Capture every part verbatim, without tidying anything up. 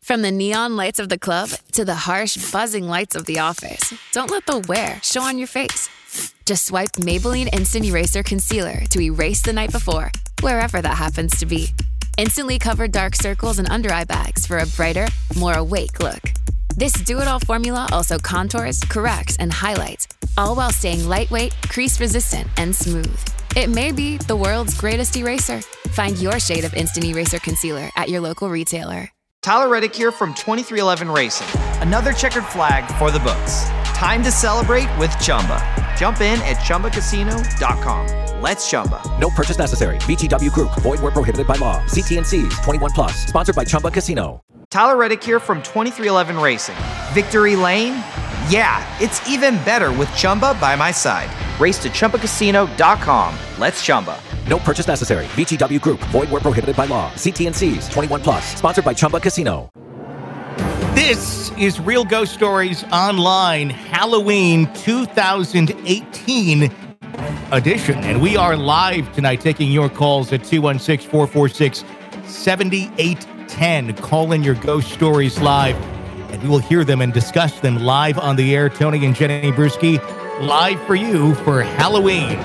From the neon lights of the club to the harsh, buzzing lights of the office, don't let the wear show on your face. Just swipe Maybelline Instant Eraser Concealer to erase the night before, wherever that happens to be. Instantly cover dark circles and under-eye bags for a brighter, more awake look. This do-it-all formula also contours, corrects, and highlights, all while staying lightweight, crease-resistant, and smooth. It may be the world's greatest eraser. Find your shade of Instant Eraser Concealer at your local retailer. Tyler Reddick here from twenty-three eleven Racing. Another checkered flag for the books. Time to celebrate with Chumba. Jump in at Chumba Casino dot com. Let's Chumba. No purchase necessary. V G W Group. Void where prohibited by law. See T N Cs. twenty-one plus. Sponsored by Chumba Casino. Tyler Reddick here from twenty-three eleven Racing. Victory Lane? Yeah, it's even better with Chumba by my side. Race to Chumba Casino dot com. Let's Chumba. No purchase necessary. V G W Group. Void where prohibited by law. See T N Cs. twenty-one plus. Sponsored by Chumba Casino. This is Real Ghost Stories Online Halloween two thousand eighteen edition. And we are live tonight taking your calls at two one six, four four six, seven eight one zero. Call in your ghost stories live, and we will hear them and discuss them live on the air. Tony and Jenny Brewski live for you for Halloween.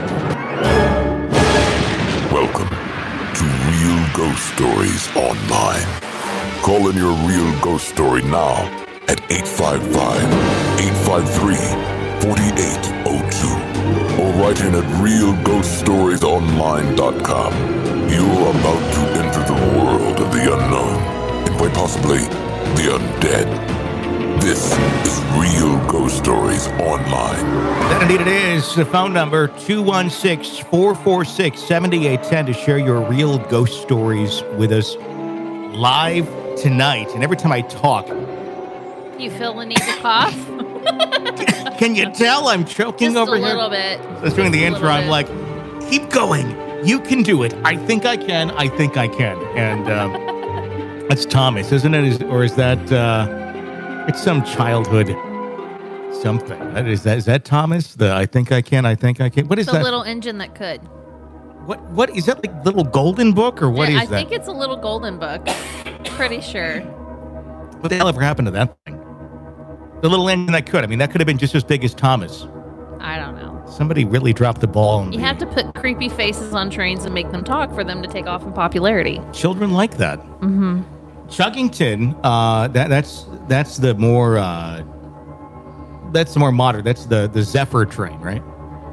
Welcome to Real Ghost Stories Online. Call in your real ghost story now at eight five five, eight five three, four eight zero two or write in at real ghost stories online dot com. You're about to enter the world of the unknown and quite possibly the undead. This is Real Ghost Stories Online. That indeed it is. The phone number two one six, four four six, seven eight one zero to share your real ghost stories with us live tonight. And every time I talk, you feel the need to cough? Can you tell I'm choking Just over a here? little bit. I was doing the intro. I'm like, keep going. You can do it. I think I can. I think I can. And um, that's Thomas, isn't it? Is, or is that, uh, it's some childhood something. That is, that, is that Thomas? The I think I can, I think I can. What is it's that? a little engine that could. What, what, is that like little golden book or what yeah, is I that? I think it's a little golden book. Pretty sure. What the hell ever happened to that thing? The little engine that could. I mean, that could have been just as big as Thomas. I don't know. Somebody really dropped the ball. You have to put creepy faces on trains and make them talk for them to take off in popularity. Children like that. Mm-hmm. Chuggington, uh, that that's that's the more uh, that's the more modern. That's the the Zephyr train, right?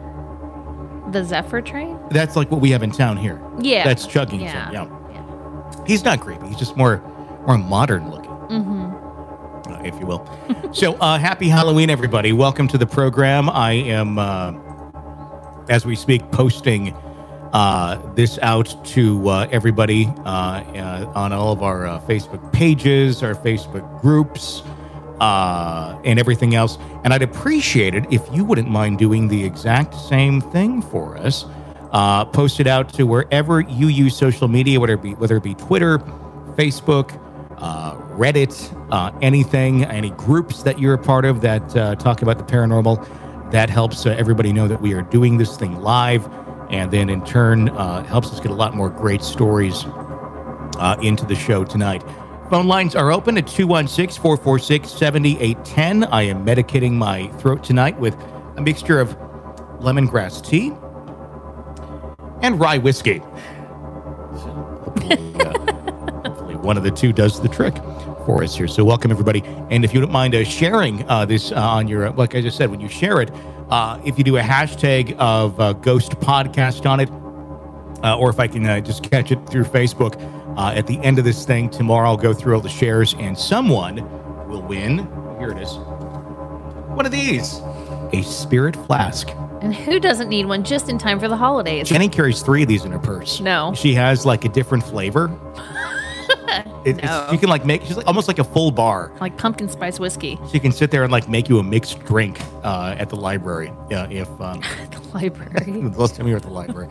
The Zephyr train? That's like what we have in town here. Yeah. That's Chuggington. Yeah. Yeah. yeah. He's not creepy. He's just more more modern looking. Mm-hmm. Uh, if you will. So, uh, happy Halloween, everybody. Welcome to the program. I am, uh, as we speak, posting uh, this out to uh, everybody uh, uh, on all of our uh, Facebook pages, our Facebook groups, uh, and everything else. And I'd appreciate it if you wouldn't mind doing the exact same thing for us. Uh, post it out to wherever you use social media, whether it be, whether it be Twitter, Facebook, Uh, Reddit, uh, anything, any groups that you're a part of that uh, talk about the paranormal. That helps uh, everybody know that we are doing this thing live, and then in turn uh, helps us get a lot more great stories uh, into the show tonight. Phone lines are open at two one six, four four six, seven eight one zero. I am medicating my throat tonight with a mixture of lemongrass tea and rye whiskey. So, hopefully, uh, one of the two does the trick for us here. So welcome, everybody. And if you don't mind uh, sharing uh, this uh, on your, like I just said, when you share it, uh, if you do a hashtag of uh, Ghost Podcast on it, uh, or if I can uh, just catch it through Facebook, uh, at the end of this thing tomorrow, I'll go through all the shares and someone will win, here it is, one of these, a spirit flask. And who doesn't need one just in time for the holidays? Jenny carries three of these in her purse. No. She has like a different flavor. It, no. it's, you can like make, she's like, almost like a full bar. Like pumpkin spice whiskey. She can sit there and like make you a mixed drink uh, at the library. Yeah, if um, the library. the last time we were at the library.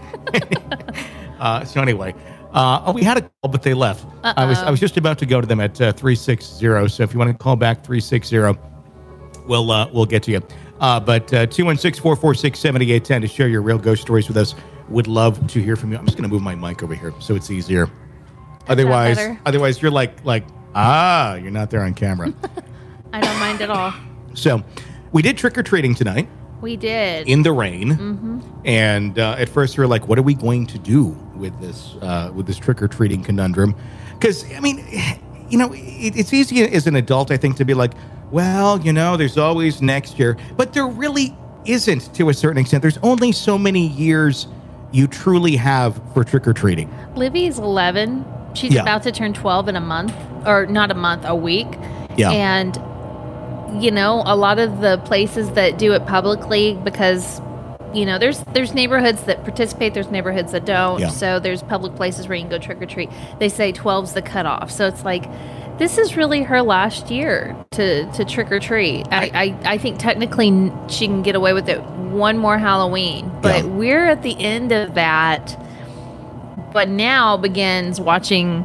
uh, so anyway, uh, oh, we had a call, but they left. Uh-oh. I was I was just about to go to them at uh, three six zero. So if you want to call back three six zero, we'll uh, we'll get to you. Uh, but uh, two one six, four four six, seven eight one zero to share your real ghost stories with us. Would love to hear from you. I'm just going to move my mic over here so it's easier. Otherwise, otherwise you're like like Ah, you're not there on camera. I don't mind at all. So, we did trick-or-treating tonight. We did. In the rain. Mm-hmm. And uh, at first we were like, what are we going to do with this uh, with this trick-or-treating conundrum? Because, I mean, you know, it, it's easy as an adult, I think, to be like, well, you know, there's always next year. But there really isn't, to a certain extent. There's only so many years you truly have for trick-or-treating. Livy's eleven. She's Yeah. about to turn twelve in a month. Or not a month, a week. Yeah. And, you know, a lot of the places that do it publicly, because, you know, there's there's neighborhoods that participate, there's neighborhoods that don't. Yeah. So there's public places where you can go trick-or-treat. They say twelve's the cutoff. So it's like, this is really her last year to, to trick-or-treat. I, I, I think technically she can get away with it one more Halloween. But Yeah. we're at the end of that. But now begins watching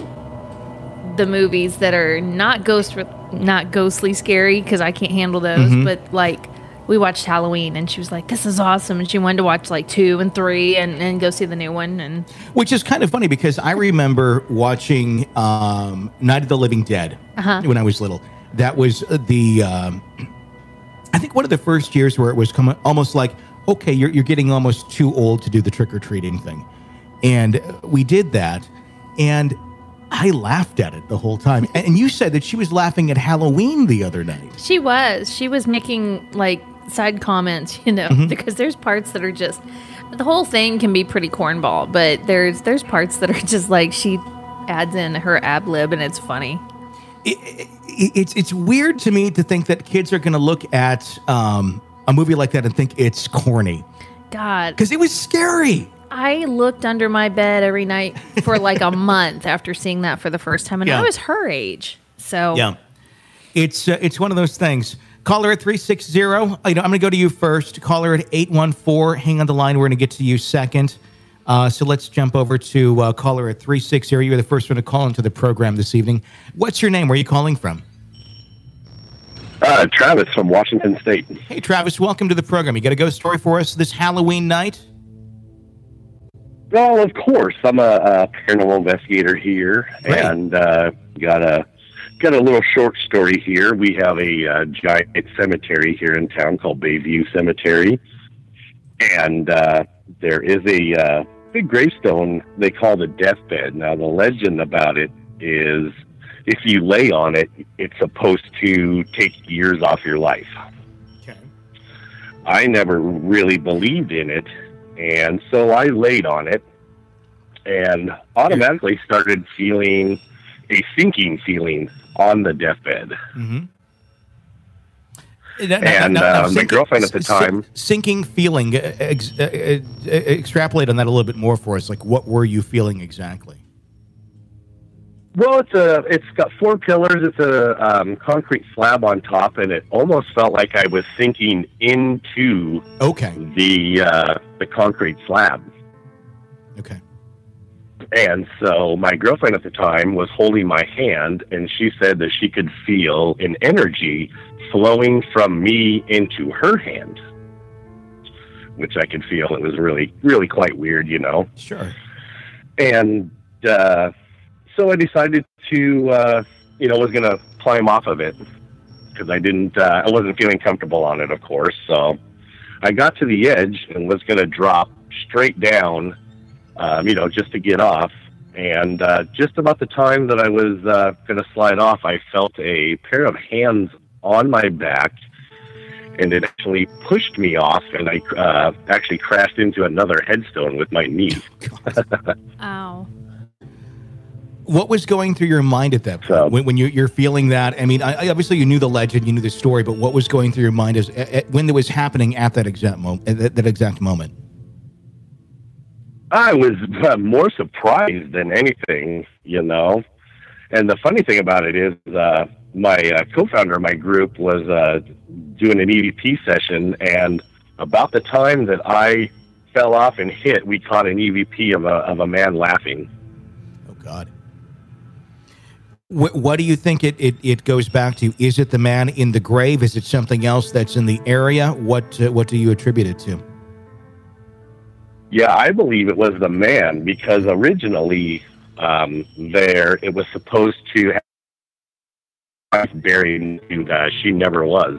the movies that are not ghost, not ghostly scary, because I can't handle those. Mhm. But like, we watched Halloween, and she was like, "This is awesome," and she wanted to watch like two and three, and, and go see the new one. And Which is kind of funny because I remember watching um, Night of the Living Dead Uh-huh. when I was little. That was the, um, I think, one of the first years where it was come, almost like, okay, you're, you're getting almost too old to do the trick-or-treating thing. And we did that, and I laughed at it the whole time. And you said that she was laughing at Halloween the other night. she was, she was making like side comments, you know, Mm-hmm. because there's parts that are just, the whole thing can be pretty cornball, but there's there's parts that are just like she adds in her ab lib, and it's funny. It, it, it's it's weird to me to think that kids are going to look at um, a movie like that and think it's corny, God, because it was scary. I looked under my bed every night for like a month after seeing that for the first time, and Yeah. I was her age. So Yeah, it's uh, it's one of those things. Caller at three six zero. You know, I'm going to go to you first. Caller at eight one four. Hang on the line. We're going to get to you second. Uh, so let's jump over to uh, caller at three six zero. You're the first one to call into the program this evening. What's your name? Where are you calling from? Uh, Travis from Washington State. Hey, Travis. Welcome to the program. You got a ghost story for us this Halloween night? Well, of course, I'm a, a paranormal investigator here, Great. and uh, got a got a little short story here. We have a uh, giant cemetery here in town called Bayview Cemetery, and uh, there is a uh, big gravestone they call the deathbed. Now, the legend about it is, if you lay on it, it's supposed to take years off your life. Okay. I never really believed in it, and so I laid on it and automatically started feeling a sinking feeling on the deathbed. Mm-hmm. And, uh, my girlfriend at the time- Sinking feeling. uh, Ex, uh, uh, extrapolate on that a little bit more for us. Like, what were you feeling exactly? Well, it's a it's got four pillars. It's a um, concrete slab on top, and it almost felt like I was sinking into Okay. the uh, the concrete slab. Okay. And so my girlfriend at the time was holding my hand, and she said that she could feel an energy flowing from me into her hand, which I could feel. It was really, really quite weird, you know. Sure. And uh, so I decided to, uh, you know, was going to climb off of it because I didn't, uh, I wasn't feeling comfortable on it, of course. So I got to the edge and was going to drop straight down, um, you know, just to get off. And uh, just about the time that I was uh, going to slide off, I felt a pair of hands on my back, and it actually pushed me off, and I uh, actually crashed into another headstone with my knee. Ow. What was going through your mind at that point So- when, when you, you're feeling that? I mean, I, I- obviously you knew the legend, you knew the story, but what was going through your mind as, uh, when it was happening at that exact moment? At that, that exact moment. I was uh, more surprised than anything, you know. And the funny thing about it is, uh, my uh, co-founder of my group was uh, doing an E V P session, and about the time that I fell off and hit, we caught an E V P of a of a man laughing. Oh God. What, what do you think it, it, it goes back to? Is it the man in the grave? Is it something else that's in the area? What uh, what do you attribute it to? Yeah, I believe it was the man, because originally um, there it was supposed to wife buried, and uh, she never was.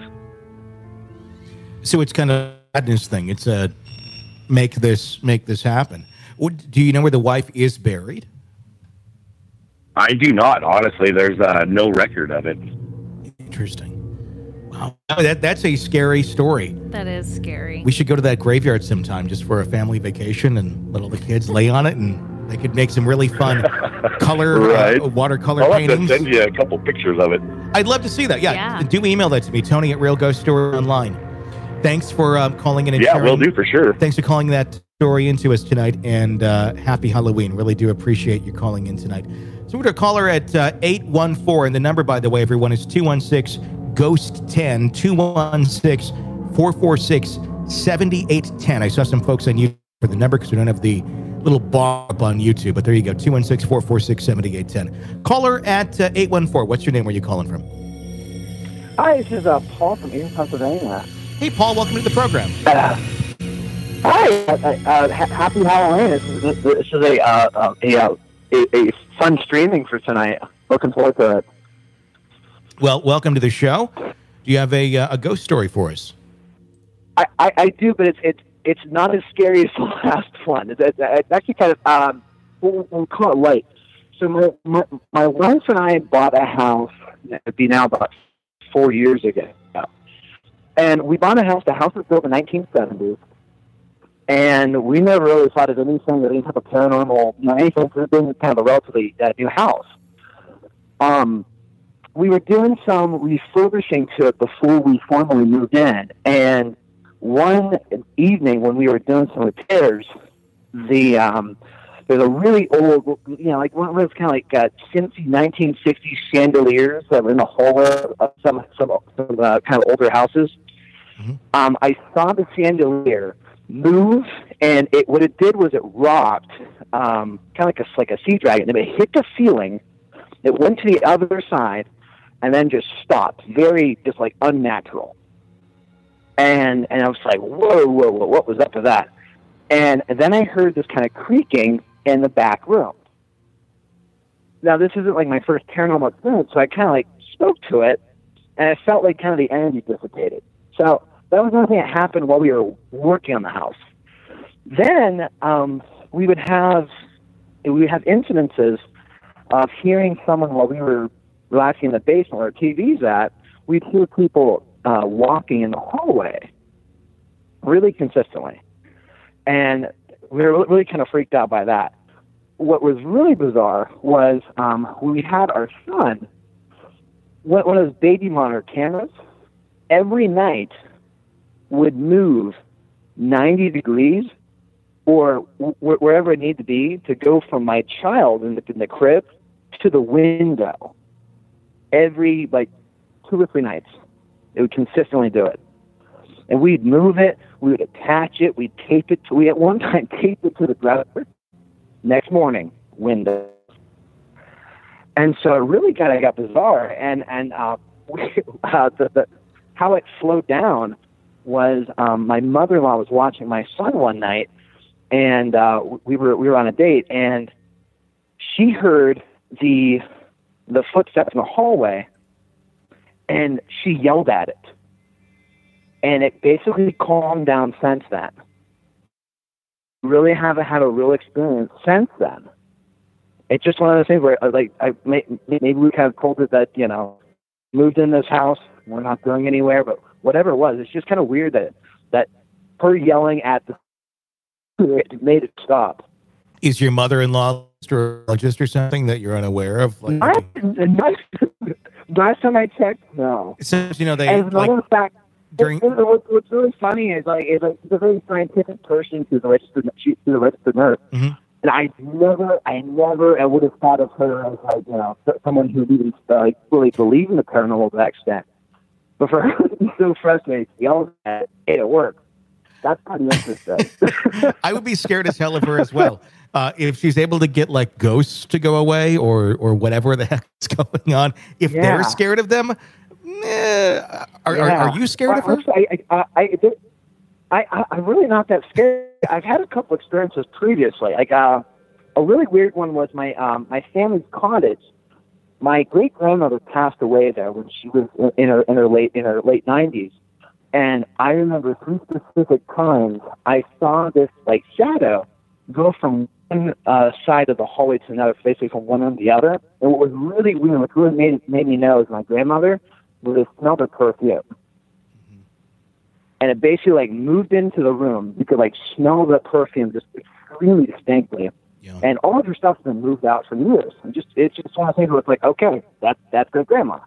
So it's kind of a madness thing. It's a make this make this happen. What, do you know where the wife is buried? I do not. Honestly, there's uh, no record of it. Interesting. Wow, that that's a scary story. That is scary. We should go to that graveyard sometime just for a family vacation and let all the kids lay on it, and they could make some really fun color right. uh, watercolor I'll paintings. have to send you a couple pictures of it. I'd love to see that. Yeah, Yeah. do email that to me, Tony at Real Ghost Story Online. Thanks for um, calling in and Yeah, sharing. will do for sure. Thanks for calling that story into us tonight, and uh, happy Halloween. Really do appreciate you calling in tonight. So we're going to call her at uh, eight one four, and the number, by the way, everyone, is two one six, ghost one zero, two one six, four four six, seven eight one zero. I saw some folks on YouTube for the number because we don't have the little bar up on YouTube, but there you go, two one six, four four six, seven eight one zero. Call her at uh, eight one four. What's your name? Where are you calling from? Hi, this is uh, Paul from Eaton, Pennsylvania. Hey, Paul, welcome to the program. Uh, hi, uh, uh, ha- happy Halloween. This is, this, this is a, uh, uh, a, uh, a, a fun streaming for tonight. Looking forward to it. Well, welcome to the show. Do you have a uh, a ghost story for us? I, I, I do, but it's it's it's not as scary as the last one. It's, it's, it's actually kind of um, we'll, we'll call it light. So my, my my wife and I bought a house. It'd be now about four years ago, and we bought a house. The house was built in the nineteen seventies, and we never really thought of anything that any type of paranormal, you know, anything. It was kind of a relatively uh, new house. Um. We were doing some refurbishing to it before we formally moved in, and one evening when we were doing some repairs, the um, there's a really old, you know, like one of those kind of like uh, Cincy nineteen sixties chandeliers that were in the hallway of some some, some uh, kind of older houses. Mm-hmm. Um, I saw the chandelier move, and it what it did was it rocked, um, kind of like a like a sea dragon, and it hit the ceiling. It went to the other side. And then just stopped, very just like unnatural. And and I was like, whoa, whoa, whoa, what was up to that? And, and then I heard this kind of creaking in the back room. Now this isn't like my first paranormal experience, so I kind of like spoke to it, and I felt like kind of the energy dissipated. So that was another thing that happened while we were working on the house. Then um, we would have we would have incidences of hearing someone while we were relaxing in the basement where our T V's at. We'd hear people uh, walking in the hallway really consistently. And we were really kind of freaked out by that. What was really bizarre was um, when we had our son, one of those baby monitor cameras, every night would move ninety degrees or w- wherever it needed to be to go from my child in the, in the crib to the window. Every, like, two or three nights, it would consistently do it. And we'd move it, we would attach it, we'd tape it, to, we at one time taped it to the dresser. Next morning, window. And so it really kind of got bizarre. And, and uh, we, uh, the, the, how it slowed down was um, my mother-in-law was watching my son one night, and uh, we were we were on a date, and she heard the the footsteps in the hallway, and she yelled at it. And it basically calmed down since then. Really haven't had a real experience since then. It's just one of those things where, like, I maybe we kind of told it that, you know, moved in this house, we're not going anywhere, but whatever it was, it's just kind of weird that that her yelling at the it made it stop. Is your mother-in-law astrologist or something that you're unaware of? Like, I, last time I checked, no. So, you know, they As a matter of like fact, during. it, it, what's, what's really funny is like, is like she's a very scientific person. She's a registered, she's a registered nurse, Mm-hmm. and I never, I never, I would have thought of her as like, you know, someone who even uh, like really believed in the paranormal to that extent. But for her to be so frustrated, she yelled at it, hey, it worked. That's pretty interesting. I would be scared as hell of her as well. Uh, if she's able to get like ghosts to go away or or whatever the heck is going on, if Yeah. they're scared of them, eh, are, are Yeah. are you scared of her? Actually, I, I, I, I, I, I'm really not that scared. I've had a couple experiences previously. Like uh, a really weird one was my um, my family's cottage. my great grandmother passed away there when she was in her in her late in her late nineties, and I remember three specific times I saw this like shadow go from one uh, side of the hallway to another, basically from one end to the other. And what was really weird, what really made made me know is my grandmother would have smelled her perfume, mm-hmm. and it basically like moved into the room. You could like smell the perfume just extremely distinctly. Yeah. And all of her stuff's been moved out for years. And just it's just one of the things where it's like, okay, that's that's great grandma.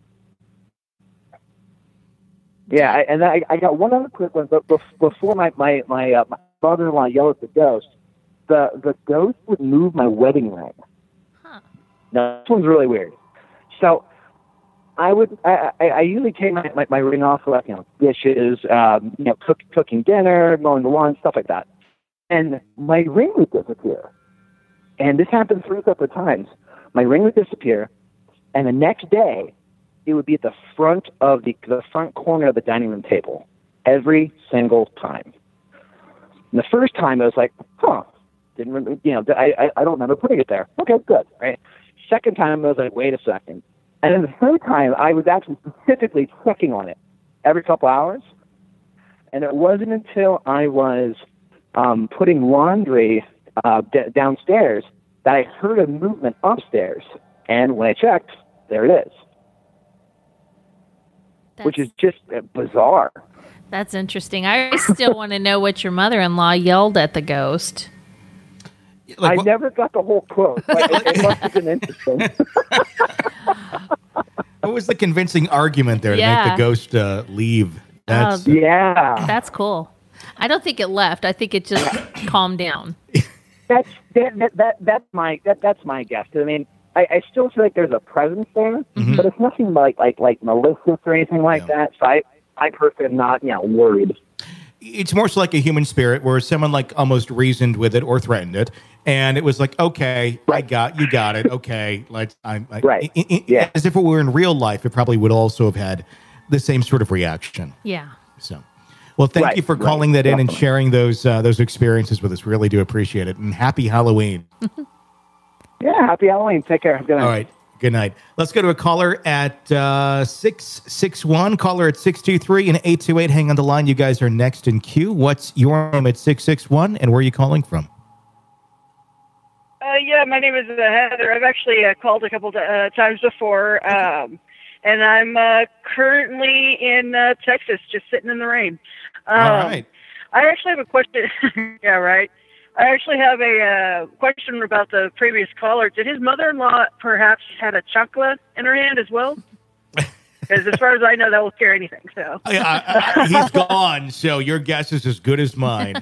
Yeah, I, and I, I got one other quick one, but before my my my, uh, my father-in-law yelled at the ghost, the the ghost would move my wedding ring. Huh. Now this one's really weird. So I would I, I, I usually take my, my, my ring off, like you know dishes, um, you know cook, cooking dinner, mowing the lawn, stuff like that, and my ring would disappear. And this happened three separate times. My ring would disappear, and the next day, it would be at the front of the the front corner of the dining room table, every single time. And the first time, I was like, "Huh, didn't remember, you know, I, I I don't remember putting it there." Okay, good, right? Second time, I was like, "Wait a second," and then the third time, I was actually specifically checking on it every couple hours. And it wasn't until I was um, putting laundry Uh, d- downstairs that I heard a movement upstairs, and when I checked, there it is. That's, which is just uh, bizarre. That's interesting. I still want to know what your mother-in-law yelled at the ghost. Like, I what? never got the whole quote. But it, it must have been interesting. What was the convincing argument there yeah. to make the ghost uh, leave? That's, uh, yeah. That's cool. I don't think it left. I think it just calmed down. That's that, that, that that's my that, that's my guess. I mean, I, I still feel like there's a presence there, mm-hmm. but it's nothing like like like malicious or anything like yeah. that. So I I personally am not you know worried. It's more so like a human spirit, where someone like almost reasoned with it or threatened it, and it was like, okay, right. I got you, got it. Okay, let's. I'm I, right. I, I, yeah. As if it were in real life, it probably would also have had the same sort of reaction. Yeah. So. Well, thank right, you for calling right, that in definitely. and sharing those uh, those experiences with us. Really do appreciate it. And happy Halloween. Yeah, happy Halloween. Take care. Good night. All right. Good night. Let's go to a caller at uh, six six one. Caller at six two three and eight two eight. Hang on the line. You guys are next in queue. What's your name at six six one, and where are you calling from? Uh, yeah, my name is uh, Heather. I've actually uh, called a couple uh, times before, um, and I'm uh, currently in uh, Texas, just sitting in the rain. Um, All right. I actually have a question. yeah, right. I actually have a uh, question about the previous caller. Did his mother-in-law perhaps had a chancla in her hand as well? Because as far as I know, that will scare anything. So I, I, I, he's gone, so your guess is as good as mine.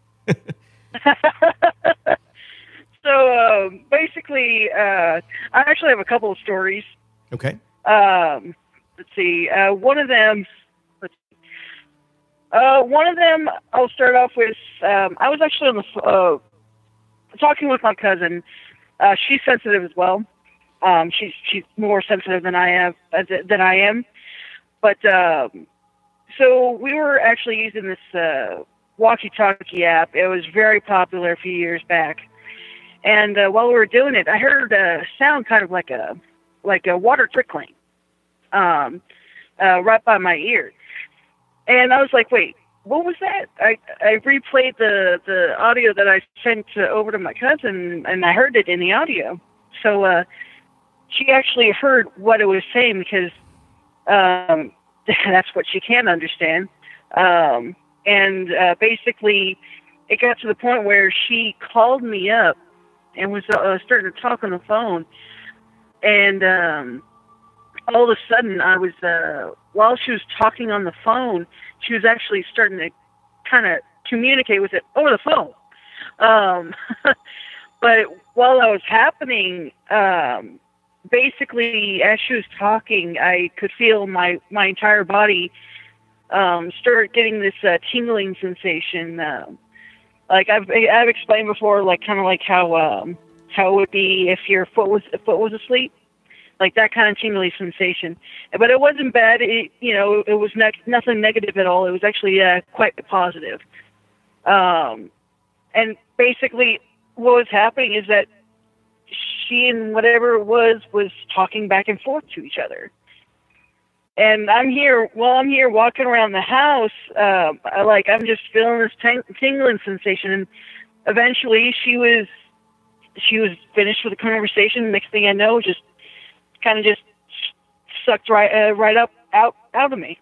So uh, basically, uh, I actually have a couple of stories. Okay. Um, let's see. Uh, one of them. Let's see. Uh, one of them. I'll start off with. Um, I was actually on the uh, talking with my cousin. Uh, she's sensitive as well. Um, she's she's more sensitive than I am. Uh, than I am. But um, so we were actually using this uh, walkie-talkie app. It was very popular a few years back. And uh, while we were doing it, I heard a sound kind of like a like a water trickling um, uh, right by my ear. And I was like, wait, what was that? I, I replayed the, the audio that I sent uh, over to my cousin, and I heard it in the audio. So uh, she actually heard what it was saying, because um, that's what she can understand. Um, and uh, basically, it got to the point where she called me up and was uh, starting to talk on the phone. And um, all of a sudden, I was, uh, while she was talking on the phone, she was actually starting to kind of communicate with it over the phone. Um, but while that was happening, um, basically, as she was talking, I could feel my, my entire body um, start getting this uh, tingling sensation. Uh, Like I've I've explained before, like kind of like how um, how it would be if your foot was if foot was asleep, like that kind of tingly sensation. But it wasn't bad. It, you know, it was ne- nothing negative at all. It was actually uh, quite positive. Um, and basically, what was happening is that she and whatever it was was talking back and forth to each other. And I'm here, well, I'm here walking around the house, uh, I, like I'm just feeling this tang- tingling sensation. And eventually she was, she was finished with the conversation. Next thing I know, just kind of just sucked right, uh, right up, out, out of me.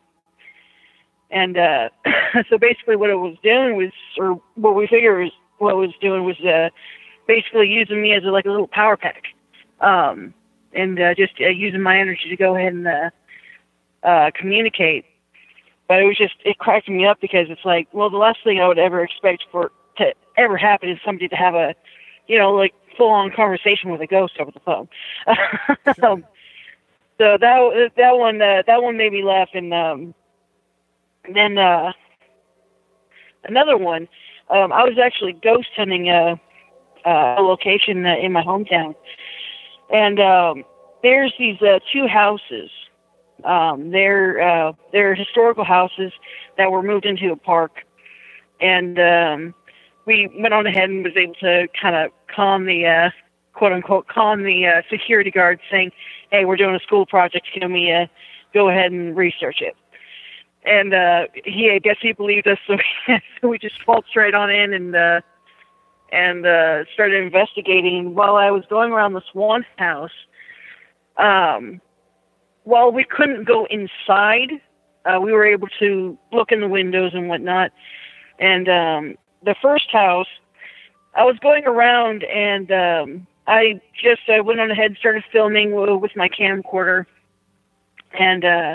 And uh, so basically what it was doing was, or what we figured was, what it was doing was uh, basically using me as a, like a little power pack, um, and uh, just uh, using my energy to go ahead and uh, uh, communicate. But it was just, it cracked me up because it's like, well, the last thing I would ever expect for to ever happen is somebody to have a, you know, like full-on conversation with a ghost over the phone. um, so that that one uh, that one made me laugh. And um, then uh, another one, um, I was actually ghost hunting a, a location uh, in my hometown, and um, there's these uh, two houses. Um, they're uh, they're historical houses that were moved into a park, and um, we went on ahead and was able to kind of calm the uh, quote unquote calm the uh, security guard, saying, "Hey, we're doing a school project. Can we uh, go ahead and research it?" And uh, he, I guess he believed us, so we, so we just waltzed right on in and uh, and uh, started investigating. While I was going around this one house, um, while we couldn't go inside, uh, we were able to look in the windows and whatnot. And um, the first house, I was going around, and um, I just uh, went on ahead and started filming with my camcorder, and uh,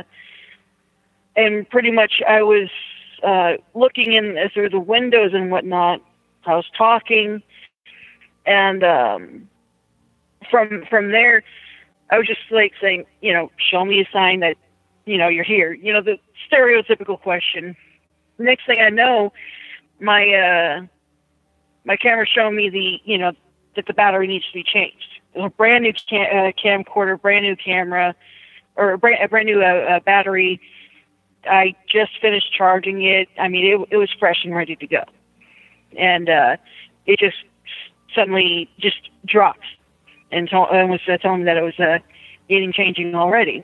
and pretty much I was uh, looking in through the windows and whatnot. I was talking, and um, from from there, I was just like saying, you know, show me a sign that, you know, you're here. You know, the stereotypical question. Next thing I know, my uh, my camera showed me the, you know, that the battery needs to be changed. It was a brand new cam- uh, camcorder, brand new camera, or a brand, a brand new uh, uh, battery. I just finished charging it. I mean, it, it was fresh and ready to go. And uh, it just suddenly just dropped and, to- and was uh, telling me that it was uh, needing changing already.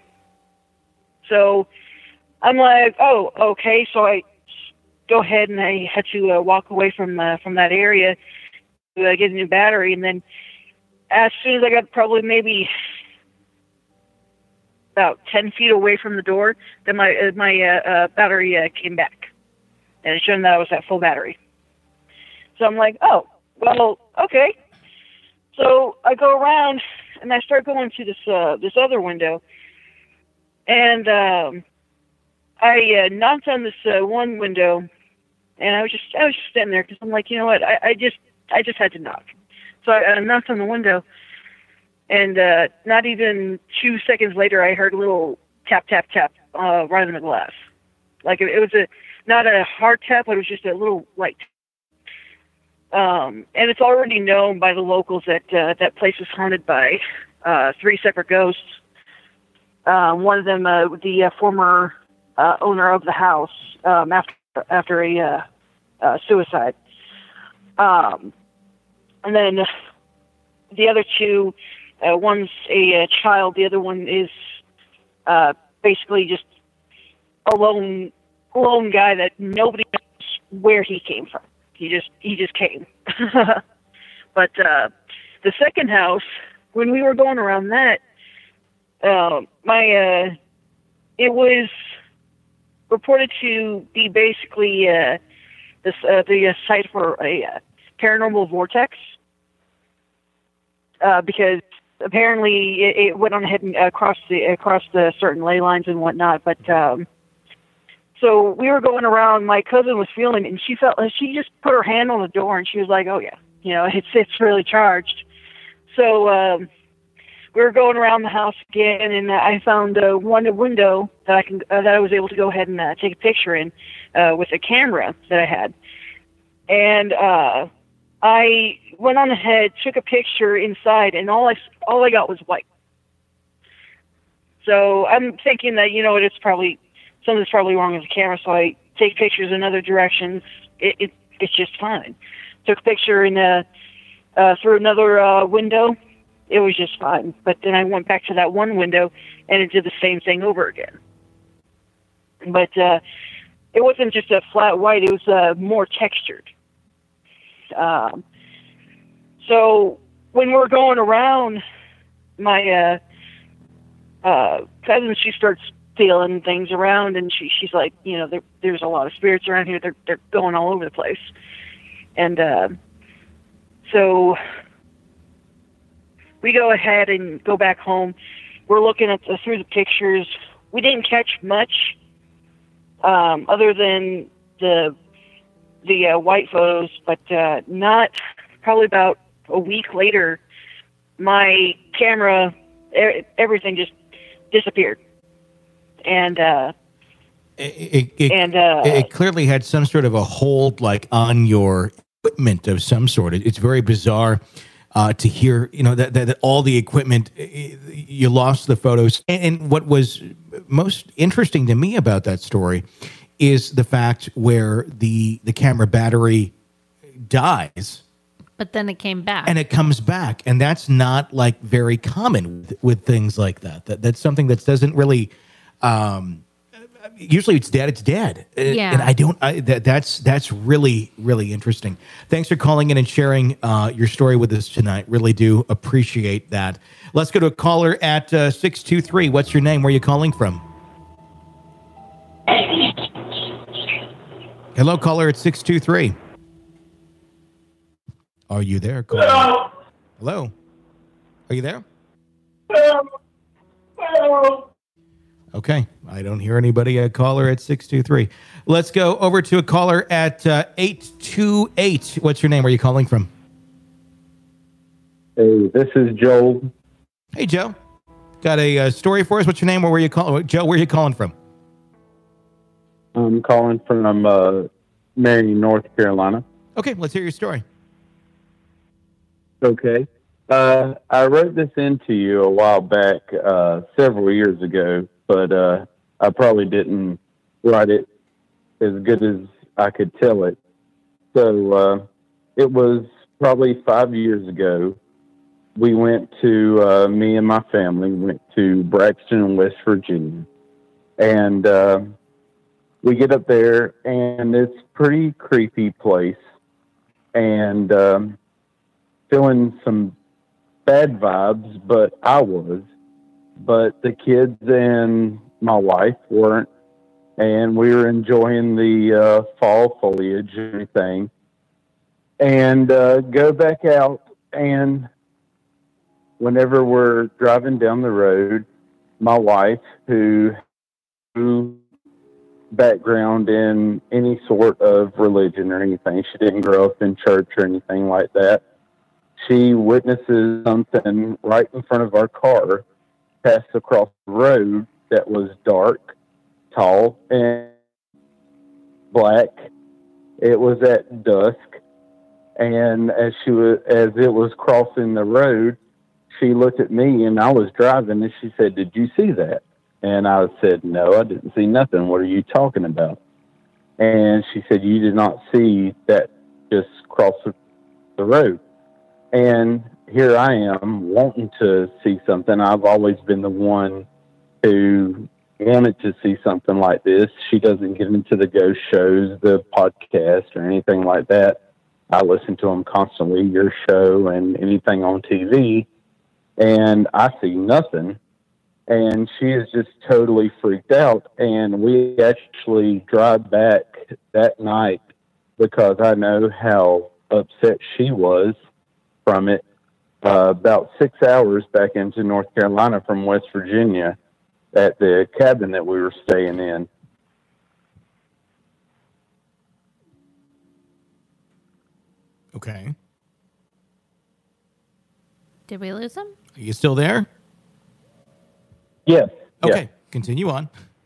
So I'm like, oh, okay. So I go ahead and I had to uh, walk away from uh, from that area to uh, get a new battery. And then as soon as I got probably maybe about ten feet away from the door, then my uh, my uh, uh, battery uh, came back, and it showed that I was at full battery. So I'm like, oh, well, okay. So I go around and I start going to this uh, this other window, and um, I uh, knocked on this uh, one window, and I was just I was just sitting there because I'm like, you know what, I, I just I just had to knock. So I, I knocked on the window. And uh, not even two seconds later, I heard a little tap, tap, tap uh, right on the glass. Like it, it was a not a hard tap, but it was just a little light. Um, and it's already known by the locals that uh, that place is haunted by uh, three separate ghosts. Uh, one of them, uh, the uh, former uh, owner of the house, um, after after a uh, uh, suicide. Um, and then the other two. Uh, one's a, a child. The other one is uh, basically just a lone, lone guy that nobody knows where he came from. He just he just came. But uh, the second house, when we were going around that, uh, my uh, it was reported to be basically uh, this uh, the uh, site for a uh, paranormal vortex uh, because. Apparently, it, it went on ahead and across the across the certain ley lines and whatnot. But um, so we were going around. My cousin was feeling it, and she felt she just put her hand on the door, and she was like, "Oh yeah, you know, it's it's really charged." So um, we were going around the house again, and I found uh, one window that I can uh, that I was able to go ahead and uh, take a picture in uh, with a camera that I had, and. Uh, I went on ahead, took a picture inside, and all I all I got was white. So I'm thinking that, you know, it's probably something's probably wrong with the camera. So I take pictures in other directions. It, it it's just fine. Took a picture in a uh, through another uh, window, it was just fine. But then I went back to that one window, and it did the same thing over again. But uh, it wasn't just a flat white; it was uh, more textured. Um, so when we're going around, my uh, uh, cousin, she starts feeling things around, and she she's like, you know, there, there's a lot of spirits around here. They're they're going all over the place, and uh, so we go ahead and go back home. We're looking at the, through the pictures. We didn't catch much, um, other than the the uh, white photos, but uh, not probably about a week later, my camera, er, everything just disappeared. And uh, it, it, and uh, it clearly had some sort of a hold, like on your equipment of some sort. It, it's very bizarre uh, to hear, you know, that, that, that all the equipment, you lost the photos. And, and what was most interesting to me about that story is the fact where the the camera battery dies. But then it came back. And it comes back. And that's not like very common with, with things like that. that. That's something that doesn't really... Um, usually it's dead, it's dead. Yeah. And I don't, I, that, that's, that's really, really interesting. Thanks for calling in and sharing uh, your story with us tonight. Really do appreciate that. Let's go to a caller at uh, six two three. What's your name? Where are you calling from? Hello, caller at six two three. Are you there? Caller? Hello. Hello. Are you there? Hello. Hello. Okay, I don't hear anybody. A caller at six two three. Let's go over to a caller at uh, eight two eight. What's your name? Where are you calling from? Hey, this is Joe. Hey, Joe. Got a uh, story for us? What's your name? Where are you calling? Joe, where are you calling from? I'm calling from uh, Marion, North Carolina. Okay, let's hear your story. Okay. Uh, I wrote this into you a while back, uh, several years ago, but uh, I probably didn't write it as good as I could tell it. So uh, it was probably five years ago. We went to, uh, me and my family went to Braxton, West Virginia. And uh, we get up there, and it's a pretty creepy place. And um, feeling some bad vibes, but I was. But the kids and my wife weren't, and we were enjoying the uh, fall foliage and everything. And uh, go back out, and whenever we're driving down the road, my wife, who, who background in any sort of religion or anything, she didn't grow up in church or anything like that, she witnesses something right in front of our car pass across the road that was dark, tall, and black. It was at dusk, and as she was, as it was crossing the road, she looked at me, and I was driving, and she said, "Did you see that?" And I said, "No, I didn't see nothing. What are you talking about?" And she said, "You did not see that just cross the road." And here I am wanting to see something. I've always been the one who wanted to see something like this. She doesn't get into the ghost shows, the podcast, or anything like that. I listen to them constantly, your show and anything on T V, and I see nothing. And she is just totally freaked out. And we actually drive back that night because I know how upset she was from it. Uh, about six hours back into North Carolina from West Virginia at the cabin that we were staying in. Okay. Did we lose him? Are you still there? Yes. Okay, yes. Continue on.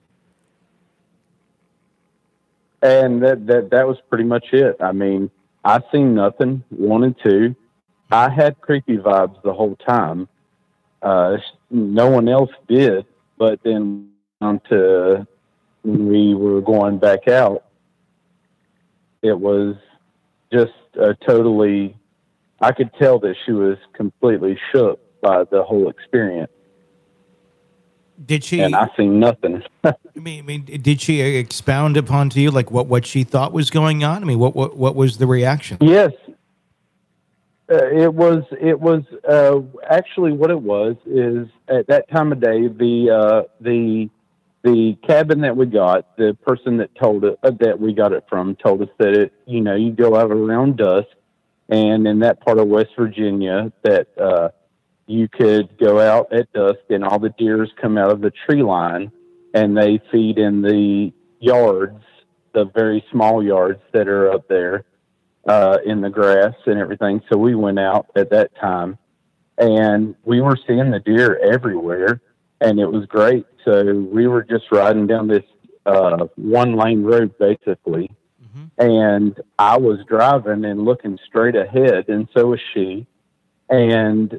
And that, that, that was pretty much it. I mean, I seen nothing, wanted to. I had creepy vibes the whole time. Uh, no one else did, but then on to when we were going back out, it was just a totally, I could tell that she was completely shook, by the whole experience. Did she? And I seen nothing. I mean, I mean, did she expound upon to you like what, what she thought was going on? I mean, what what, what was the reaction? Yes, uh, it was. It was uh, actually what it was is at that time of day the uh, the the cabin that we got, the person that told it uh, that we got it from told us that it you know you go out around dusk, and in that part of West Virginia that. Uh, You could go out at dusk and all the deers come out of the tree line and they feed in the yards, the very small yards that are up there uh, in the grass and everything. So we went out at that time and we were seeing the deer everywhere and it was great. So we were just riding down this uh, one lane road basically. Mm-hmm. And I was driving and looking straight ahead and so was she. And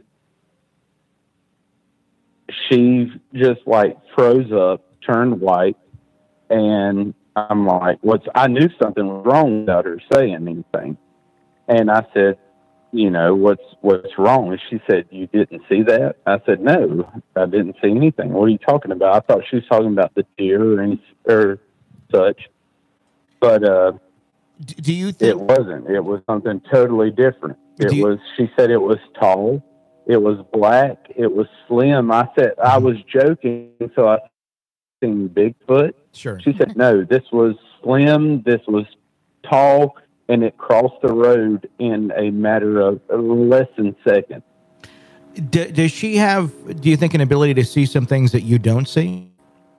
she just like froze up, turned white, and I'm like, what's, I knew something was wrong without her saying anything. And I said, you know, what's, what's wrong? And she said, you didn't see that? I said, no, I didn't see anything. What are you talking about? I thought she was talking about the deer or, any, or such, but, uh, do you think it wasn't, it was something totally different. It you... was, she said it was tall. It was black. It was slim. I said, I was joking. So I seen Bigfoot. Sure. She said, no, this was slim. This was tall. And it crossed the road in a matter of less than seconds. D- does she have, do you think, an ability to see some things that you don't see?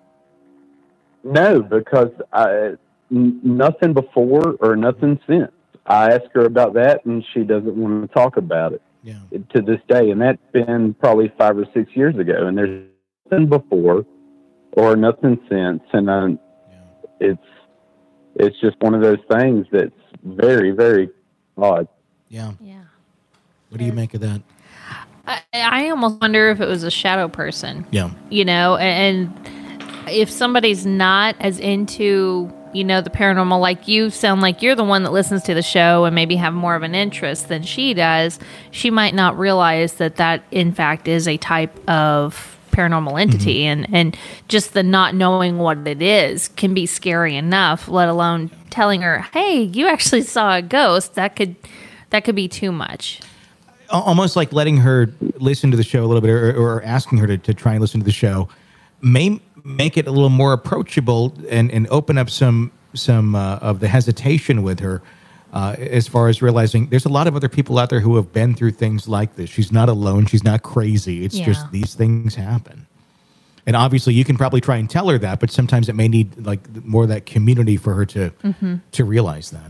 No, because I, n- nothing before or nothing since. I asked her about that and she doesn't want to talk about it. Yeah. To this day, and that's been probably five or six years ago, and there's nothing before or nothing since, and um, yeah. it's it's just one of those things that's very, very odd. Yeah. Yeah. What do you make of that? I, I almost wonder if it was a shadow person. Yeah. You know, and if somebody's not as into, you know, the paranormal, like you sound like you're the one that listens to the show and maybe have more of an interest than she does, she might not realize that that in fact is a type of paranormal entity. Mm-hmm. and and just the not knowing what it is can be scary enough, let alone telling her, hey, you actually saw a ghost. That could that could be too much. Almost like letting her listen to the show a little bit, or, or asking her to, to try and listen to the show may make it a little more approachable and, and open up some some uh, of the hesitation with her uh, as far as realizing there's a lot of other people out there who have been through things like this. She's not alone. She's not crazy. It's yeah. just these things happen. And obviously you can probably try and tell her that, but sometimes it may need like more of that community for her to mm-hmm. to realize that.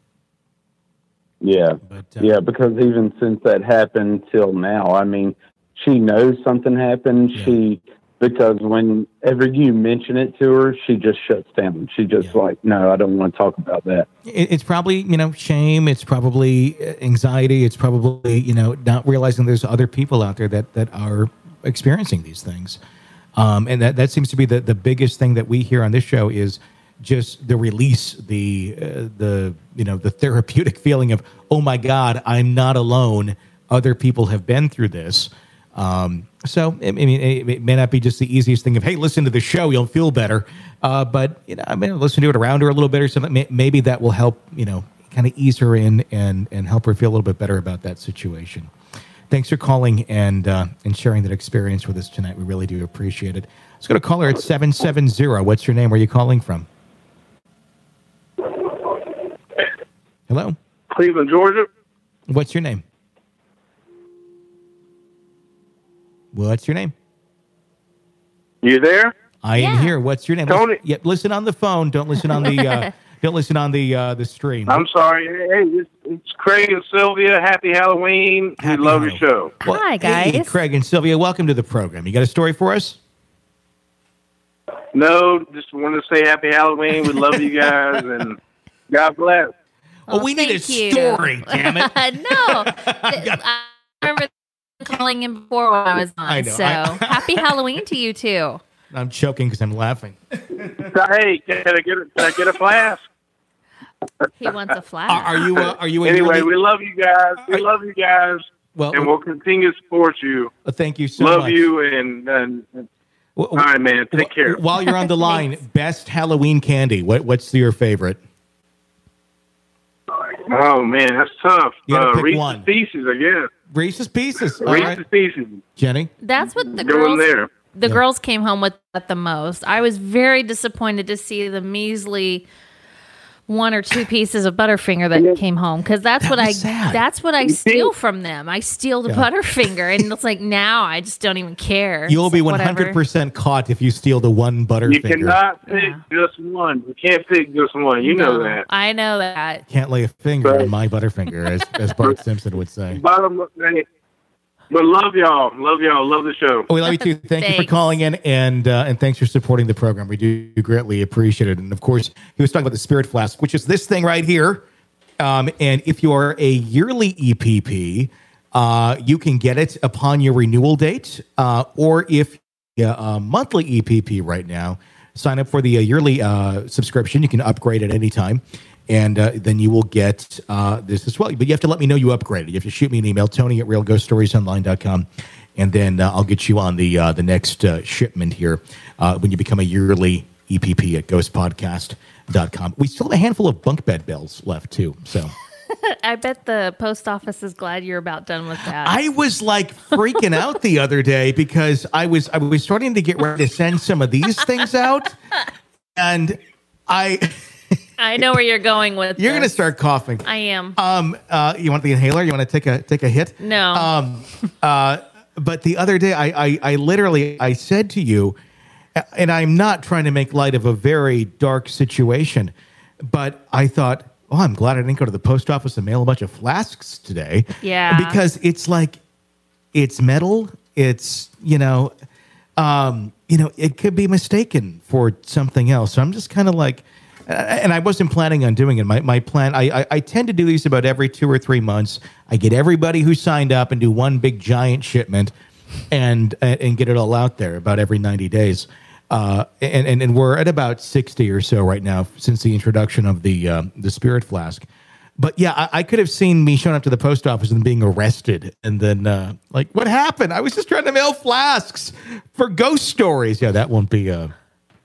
Yeah. But, uh, yeah, because even since that happened till now, I mean, she knows something happened. Yeah. She... Because whenever you mention it to her, she just shuts down. She just yeah. like, no, I don't want to talk about that. It's probably, you know, shame. It's probably anxiety. It's probably, you know, not realizing there's other people out there that, that are experiencing these things. Um, and that, that seems to be the, the biggest thing that we hear on this show is just the release, the, uh, the, you know, the therapeutic feeling of, oh my God, I'm not alone. Other people have been through this. Um, so, I mean, it may not be just the easiest thing of, hey, listen to the show, you'll feel better. Uh, but, you know, I mean, listen to it around her a little bit or something. Maybe that will help, you know, kind of ease her in and, and help her feel a little bit better about that situation. Thanks for calling and, uh, and sharing that experience with us tonight. We really do appreciate it. Let's go to caller at seven seven zero. What's your name? Where are you calling from? Hello? Cleveland, Georgia. What's your name? What's your name? You there? I yeah. am here. What's your name? Tony. Listen, yeah, listen on the phone. Don't listen on the uh, don't listen on the uh, the stream. I'm sorry. Hey, it's, it's Craig and Sylvia. Happy Halloween. Happy we love Halloween. your show. Well, hi, guys. Hey, Craig and Sylvia, welcome to the program. You got a story for us? No, just wanted to say Happy Halloween. We love you guys, and God bless. Oh, we need a you. story, damn it. No. I remember calling in before when I was on. I know. So I, happy Halloween to you too. I'm choking because I'm laughing. Hey, can I get a, can I get a flask? He wants a flask. Are, are you? Uh, are you? Anyway, really... we love you guys. We love you guys. Well, and we'll continue to support you. Uh, thank you so Love much. you, and, and well, all right, man. Take care. While you're on the line, best Halloween candy. What what's your favorite? Oh man, that's tough. You gotta uh, pick Reese's one. Pieces, I guess. Reese's Pieces. All Reese's right. Pieces. Jenny? That's what the Going girls there. the girls came home with at the most. I was very disappointed to see the measly one or two pieces of Butterfinger that came home, because that's That what I was sad. that's what I steal from them. I steal the Yeah. Butterfinger, and it's like now I just don't even care. You'll It's be like, one hundred whatever. percent caught if you steal the one You Butterfinger. cannot pick just one. You can't pick just one. You know No, that. I know that. Can't lay a finger Right. on my Butterfinger, as, as Bart Simpson would say. Bottom, hey, but love y'all. Love y'all. Love the show. Oh, we love you too. Thank you for Thanks. calling in, and uh, and thanks for supporting the program. We do greatly appreciate it. And of course, he was talking about the Spirit Flask, which is this thing right here. Um, and if you are a yearly E P P, uh, you can get it upon your renewal date, uh, or if you're a monthly E P P right now, sign up for the uh, yearly uh, subscription. You can upgrade at any time. And uh, then you will get uh, this as well. But you have to let me know you upgraded. You have to shoot me an email, Tony at real ghost stories online dot com. And then uh, I'll get you on the uh, the next uh, shipment here uh, when you become a yearly E P P at ghost podcast dot com. We still have a handful of bunk bed bells left, too. So I bet the post office is glad you're about done with that. I was like freaking out the other day because I was I was starting to get ready to send some of these things out. And I... I know where you're going with You're this. going to start coughing. I am. Um, uh, you want the inhaler? You want to take a take a hit? No. Um, uh, but the other day, I, I I literally I said to you, and I'm not trying to make light of a very dark situation, but I thought, oh, I'm glad I didn't go to the post office and mail a bunch of flasks today. Yeah. Because it's like, it's metal. It's you know, um, you know, it could be mistaken for something else. So I'm just kind of like. And I wasn't planning on doing it. My my plan, I, I I tend to do these about every two or three months. I get everybody who signed up and do one big giant shipment, and and get it all out there about every ninety days. Uh, and, and and we're at about sixty or so right now since the introduction of the uh, the Spirit Flask. But yeah, I, I could have seen me showing up to the post office and being arrested, and then uh, like, what happened? I was just trying to mail flasks for ghost stories. Yeah, that won't be a,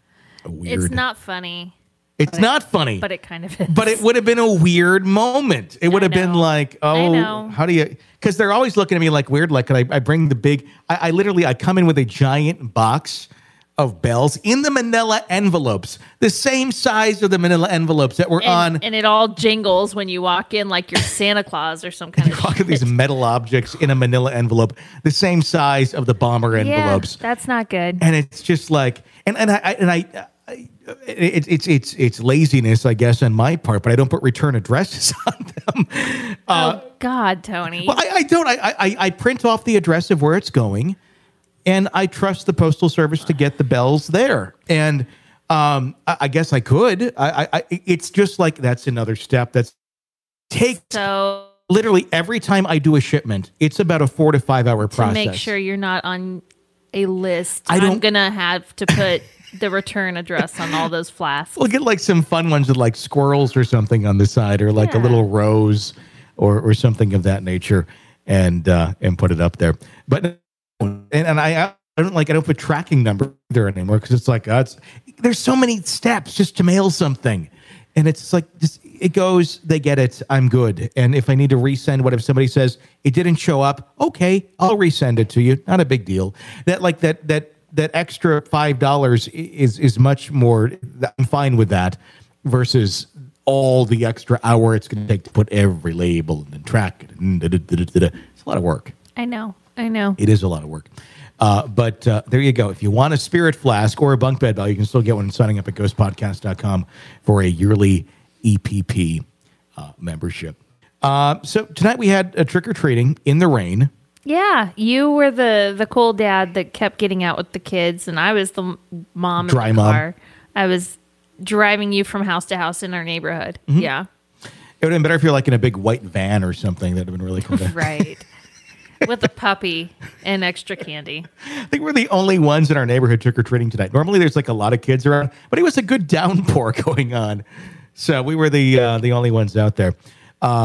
a weird. It's not funny. It's not funny. But it kind of is. But it would have been a weird moment. It would have been like, oh, know. how do you? Because they're always looking at me like weird. Like, could I, I bring the big? I, I literally, I come in with a giant box of bells in the manila envelopes, the same size of the manila envelopes that were and, on. and it all jingles when you walk in like you're Santa Claus or some kind You of walk shit. at these metal objects in a manila envelope, the same size of the bomber envelopes. Yeah, that's not good. And it's just like, and and I I- and I, I it, it's it's it's laziness, I guess, on my part. But I don't put return addresses on them. Uh, oh God, Tony. well, I, I don't. I, I I print off the address of where it's going, and I trust the postal service to get the bells there. And um, I, I guess I could. I, I, I it's just like that's another step. That's take so literally every time I do a shipment, it's about a four to five hour to process. make sure you're not on a list, I I'm don't- gonna have to put the return address on all those flasks. We'll get like some fun ones with like squirrels or something on the side, or like a Yeah. little rose, or or something of that nature, and uh, and put it up there. But and, and I, I don't like I don't put tracking number there anymore because it's like uh, it's, there's so many steps just to mail something, and it's like just it goes, they get it, I'm good. And if I need to resend, what if somebody says it didn't show up? Okay, I'll resend it to you. Not a big deal. That like that that. That extra five dollars is is much more. I'm fine with that, versus all the extra hour it's going to take to put every label and then track it. And da, da, da, da, da. It's a lot of work. I know, I know. It is a lot of work. Uh, but uh, there you go. If you want a Spirit Flask or a bunk bed bell, you can still get one signing up at ghost podcast dot com for a yearly E P P uh, membership. Uh, so tonight we had a trick or treating in the rain. Yeah, you were the the cool dad that kept getting out with the kids, and I was the m- mom Dry in the mom. car. I was driving you from house to house in our neighborhood. Mm-hmm. Yeah, It would have been better if you're like in a big white van or something. That would have been really cool. to- right. With a puppy and extra candy. I think we're the only ones in our neighborhood trick or treating tonight. Normally, there's like a lot of kids around, but it was a good downpour going on, so we were the uh, the only ones out there. Uh,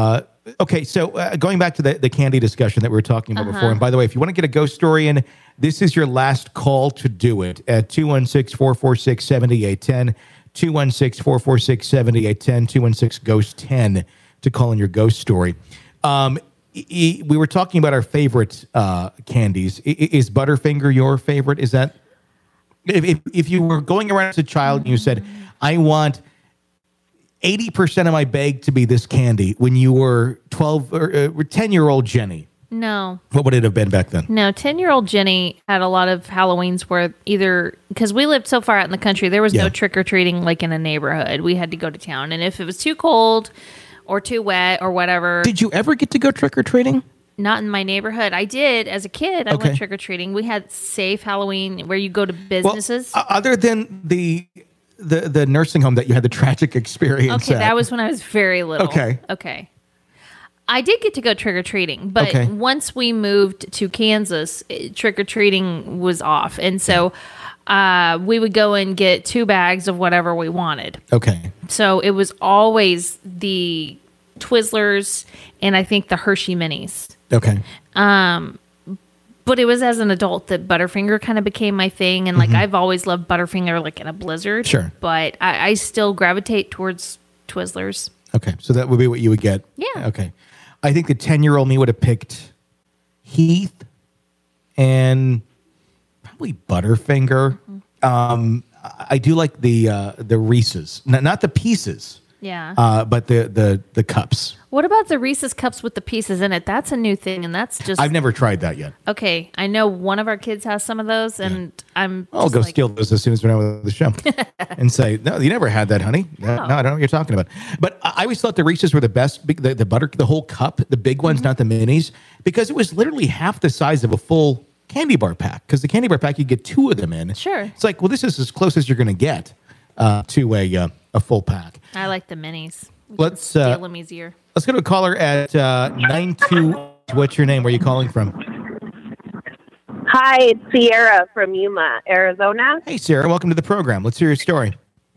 Okay, so uh, going back to the, the candy discussion that we were talking about Uh-huh. before, and by the way, if you want to get a ghost story in, this is your last call to do it at two one six, four four six, seven eight one zero, two one six, four four six, seven eight one zero, two one six, ghost ten to call in your ghost story. Um, e- e- we were talking about our favorite uh, candies. I- i- is Butterfinger your favorite? Is that, if, if, if you were going around as a child and you said, I want eighty percent of my bag to be this candy when you were twelve or uh, ten-year-old Jenny, No. what would it have been back then? No, ten-year-old Jenny had a lot of Halloweens where either, because we lived so far out in the country, there was Yeah. no trick-or-treating like in a neighborhood. We had to go to town. And if it was too cold or too wet or whatever, Did you ever get to go trick-or-treating? not in my neighborhood. I did as a kid. I Okay. went trick-or-treating. We had safe Halloween where you go to Well, businesses. o- other than the, the the nursing home that you had the tragic experience Okay, at. that was when I was very little. Okay. Okay. I did get to go trick or treating, but Okay. once we moved to Kansas, trick or treating was off. And so uh, we would go and get two bags of whatever we wanted. Okay. So it was always the Twizzlers and I think the Hershey Minis. Okay. Um, but it was as an adult that Butterfinger kind of became my thing. And like, I've always loved Butterfinger, like in a blizzard. Sure. But I, I still gravitate towards Twizzlers. Okay. So that would be what you would get. Yeah. Okay. I think the ten-year-old me would have picked Heath and probably Butterfinger. Um, I I do like the uh, the Reese's, not, not the pieces, Yeah. uh, but the the the cups. What about the Reese's cups with the pieces in it? That's a new thing, and that's just I've never tried that yet. okay. I know one of our kids has some of those, and I'm. I'll just go like, steal those as soon as we're done with the show and say, no, you never had that, honey. No, no, I don't know what you're talking about. But I I always thought the Reese's were the best, big- the, the butter, the whole cup, the big ones, not the minis, because it was literally half the size of a full candy bar pack. Because the candy bar pack, you get two of them in. Sure. It's like, well, this is as close as you're going to get uh, to a uh, a full pack. I like the minis. We Let's, can uh, steal them easier. Let's go to a caller at uh, nine two. What's your name? Where are you calling from? Hi, it's Sierra from Yuma, Arizona. Hey, Sarah. Welcome to the program. Let's hear your story.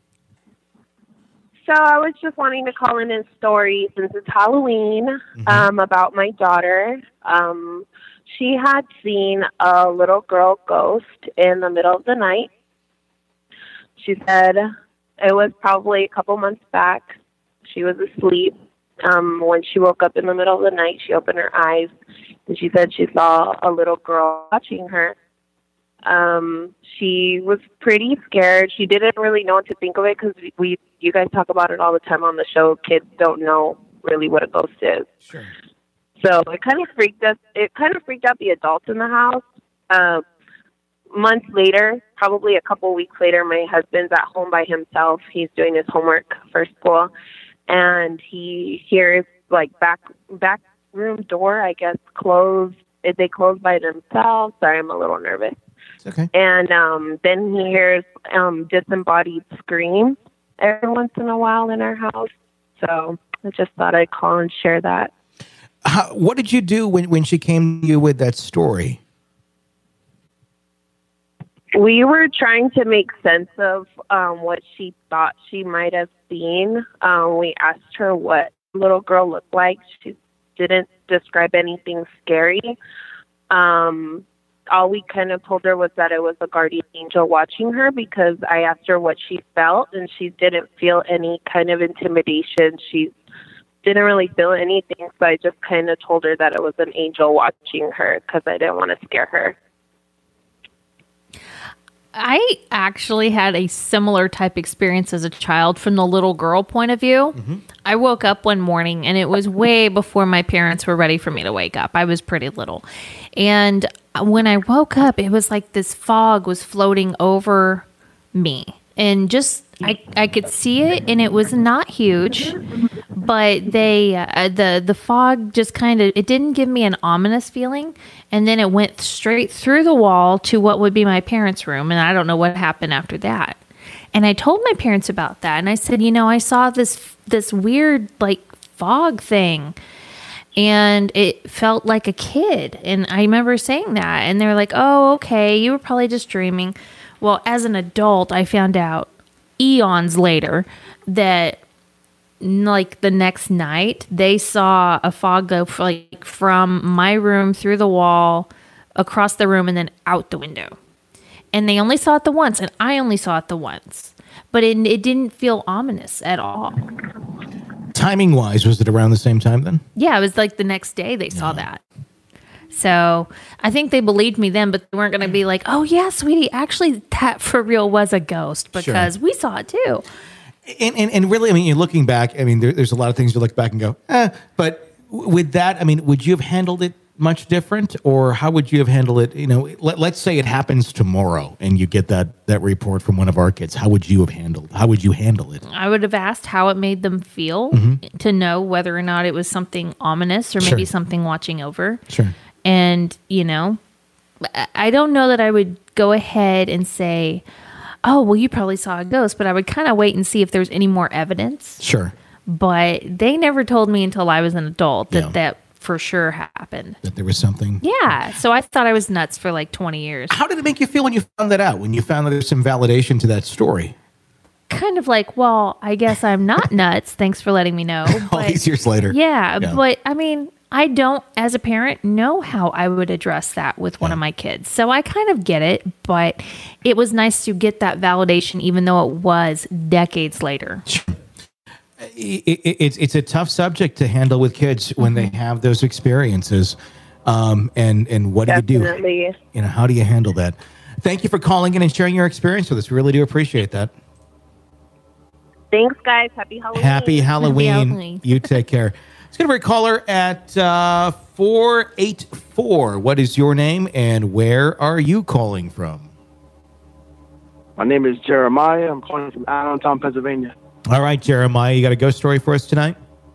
So I was just wanting to call in a story since it's Halloween Mm-hmm. um, about my daughter. Um, she had seen a little girl ghost in the middle of the night. She said it was probably a couple months back. She was asleep. Um, when she woke up in the middle of the night, she opened her eyes and she said she saw a little girl watching her. Um, she was pretty scared. She didn't really know what to think of it because we, you guys talk about it all the time on the show. Kids don't know really what a ghost is. Sure. So it kind of freaked us. It kind of freaked out the adults in the house. Uh, months later, probably a couple weeks later, my husband's at home by himself. He's doing his homework for school, and he hears like back back room door, I guess, closed. They closed by themselves. Sorry, I'm a little nervous. It's okay. And um, then he hears um, disembodied screams every once in a while in our house. So I just thought I'd call and share that. How, what did you do when, when she came to you with that story? We were trying to make sense of um, what she thought she might have seen. Um, we asked her what little girl looked like. She didn't describe anything scary. Um, all we kind of told her was that it was a guardian angel watching her, because I asked her what she felt, and she didn't feel any kind of intimidation. She didn't really feel anything, so I just kind of told her that it was an angel watching her because I didn't want to scare her. I actually had a similar type experience as a child from the little girl point of view. Mm-hmm. I woke up one morning and it was way before my parents were ready for me to wake up. I was pretty little. And when I woke up, it was like this fog was floating over me. And just, I, I could see it, and it was not huge, but they, uh, the, the fog just kind of, it didn't give me an ominous feeling. And then it went straight through the wall to what would be my parents' room. And I don't know what happened after that. And I told my parents about that. And I said, you know, I saw this, this weird like fog thing, and it felt like a kid. And I remember saying that, and they're like, oh, okay, you were probably just dreaming. Well, as an adult, I found out eons later that like the next night, they saw a fog go f- like from my room through the wall, across the room, and then out the window. And they only saw it the once, and I only saw it the once. But it, it didn't feel ominous at all. Timing wise, was it around the same time then? Yeah, it was like the next day they saw that. So I think they believed me then, but they weren't going to be like, oh, yeah, sweetie, actually, that for real was a ghost because Sure. we saw it too. And, and and really, I mean, you're looking back, I mean, there, there's a lot of things you look back and go, eh. But w- with that, I mean, would you have handled it much different? Or how would you have handled it? You know, let, let's say it happens tomorrow and you get that, that report from one of our kids. How would you have handled How would you handle it? I would have asked how it made them feel Mhm. to know whether or not it was something ominous or maybe Sure. something watching over. Sure. And, you know, I- I don't know that I would go ahead and say, oh, well, you probably saw a ghost, but I would kind of wait and see if there's any more evidence. Sure. But they never told me until I was an adult that that for sure happened. That there was something. Yeah. So I thought I was nuts for like twenty years. How did it make you feel when you found that out? When you found that there's some validation to that story? Kind of like, well, I guess I'm not nuts. Thanks for letting me know. All But- these years later. Yeah, Yeah. but I mean, I don't, as a parent, know how I would address that with one of my kids. So I kind of get it, but it was nice to get that validation, even though it was decades later. It, it, it's it's a tough subject to handle with kids when they have those experiences. Um, and, and what do you do? Definitely. You know, how do you handle that? Thank you for calling in and sharing your experience with us. We really do appreciate that. Thanks, guys. Happy Halloween. Happy Halloween. Halloween. You take care. Let's get a caller at uh, four eight four. What is your name and where are you calling from? My name is Jeremiah. I'm calling from Allentown, Pennsylvania. All right, Jeremiah, you got a ghost story for us tonight?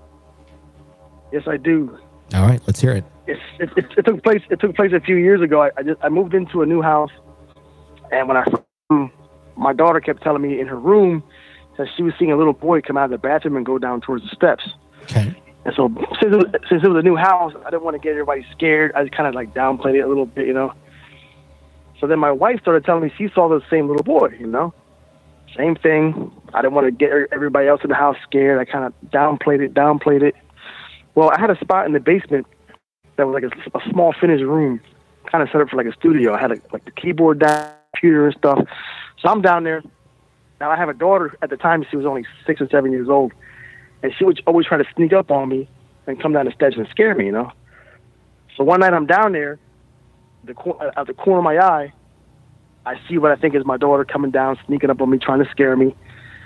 Yes, I do. All right, let's hear it. It's, it, it, it took place. It took place a few years ago. I, I just I moved into a new house, and when I my daughter kept telling me in her room that she was seeing a little boy come out of the bathroom and go down towards the steps. Okay. And so since it was, since it was a new house, I didn't want to get everybody scared. I just kind of like downplayed it a little bit, you know. So then my wife started telling me she saw the same little boy, you know. Same thing. I didn't want to get everybody else in the house scared. I kind of downplayed it, downplayed it. Well, I had a spot in the basement that was like a, a small finished room, kind of set up for like a studio. I had a, like the keyboard down, computer and stuff. So I'm down there. Now I have a daughter. At the time, she was only six or seven years old, and she would always try to sneak up on me and come down the steps and scare me, you know. So one night I'm down there, the cor- out the corner of my eye, I see what I think is my daughter coming down, sneaking up on me, trying to scare me.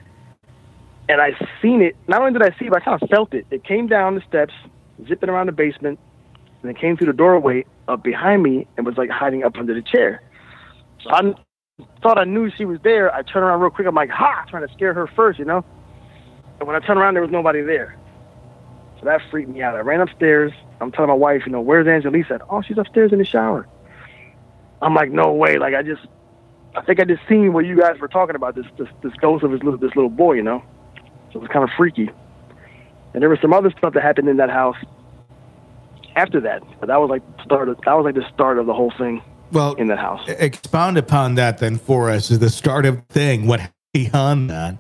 And I seen it. Not only did I see it, but I kind of felt it. It came down the steps, zipping around the basement, and it came through the doorway up behind me and was like hiding up under the chair. So I thought I knew she was there. I turned around real quick. I'm like, ha, trying to scare her first, you know. And when I turned around, there was nobody there. So that freaked me out. I ran upstairs. I'm telling my wife, you know, where's Angelisa? Oh, she's upstairs in the shower. I'm like, no way. Like, I just, I think I just seen what you guys were talking about, this this, this ghost of this little, this little boy, you know. So it was kind of freaky. And there was some other stuff that happened in that house after that. But that was like start of, that was like the start of the whole thing. Well, in that house. Expound upon that then for us. Is the start of the thing. What happened beyond that?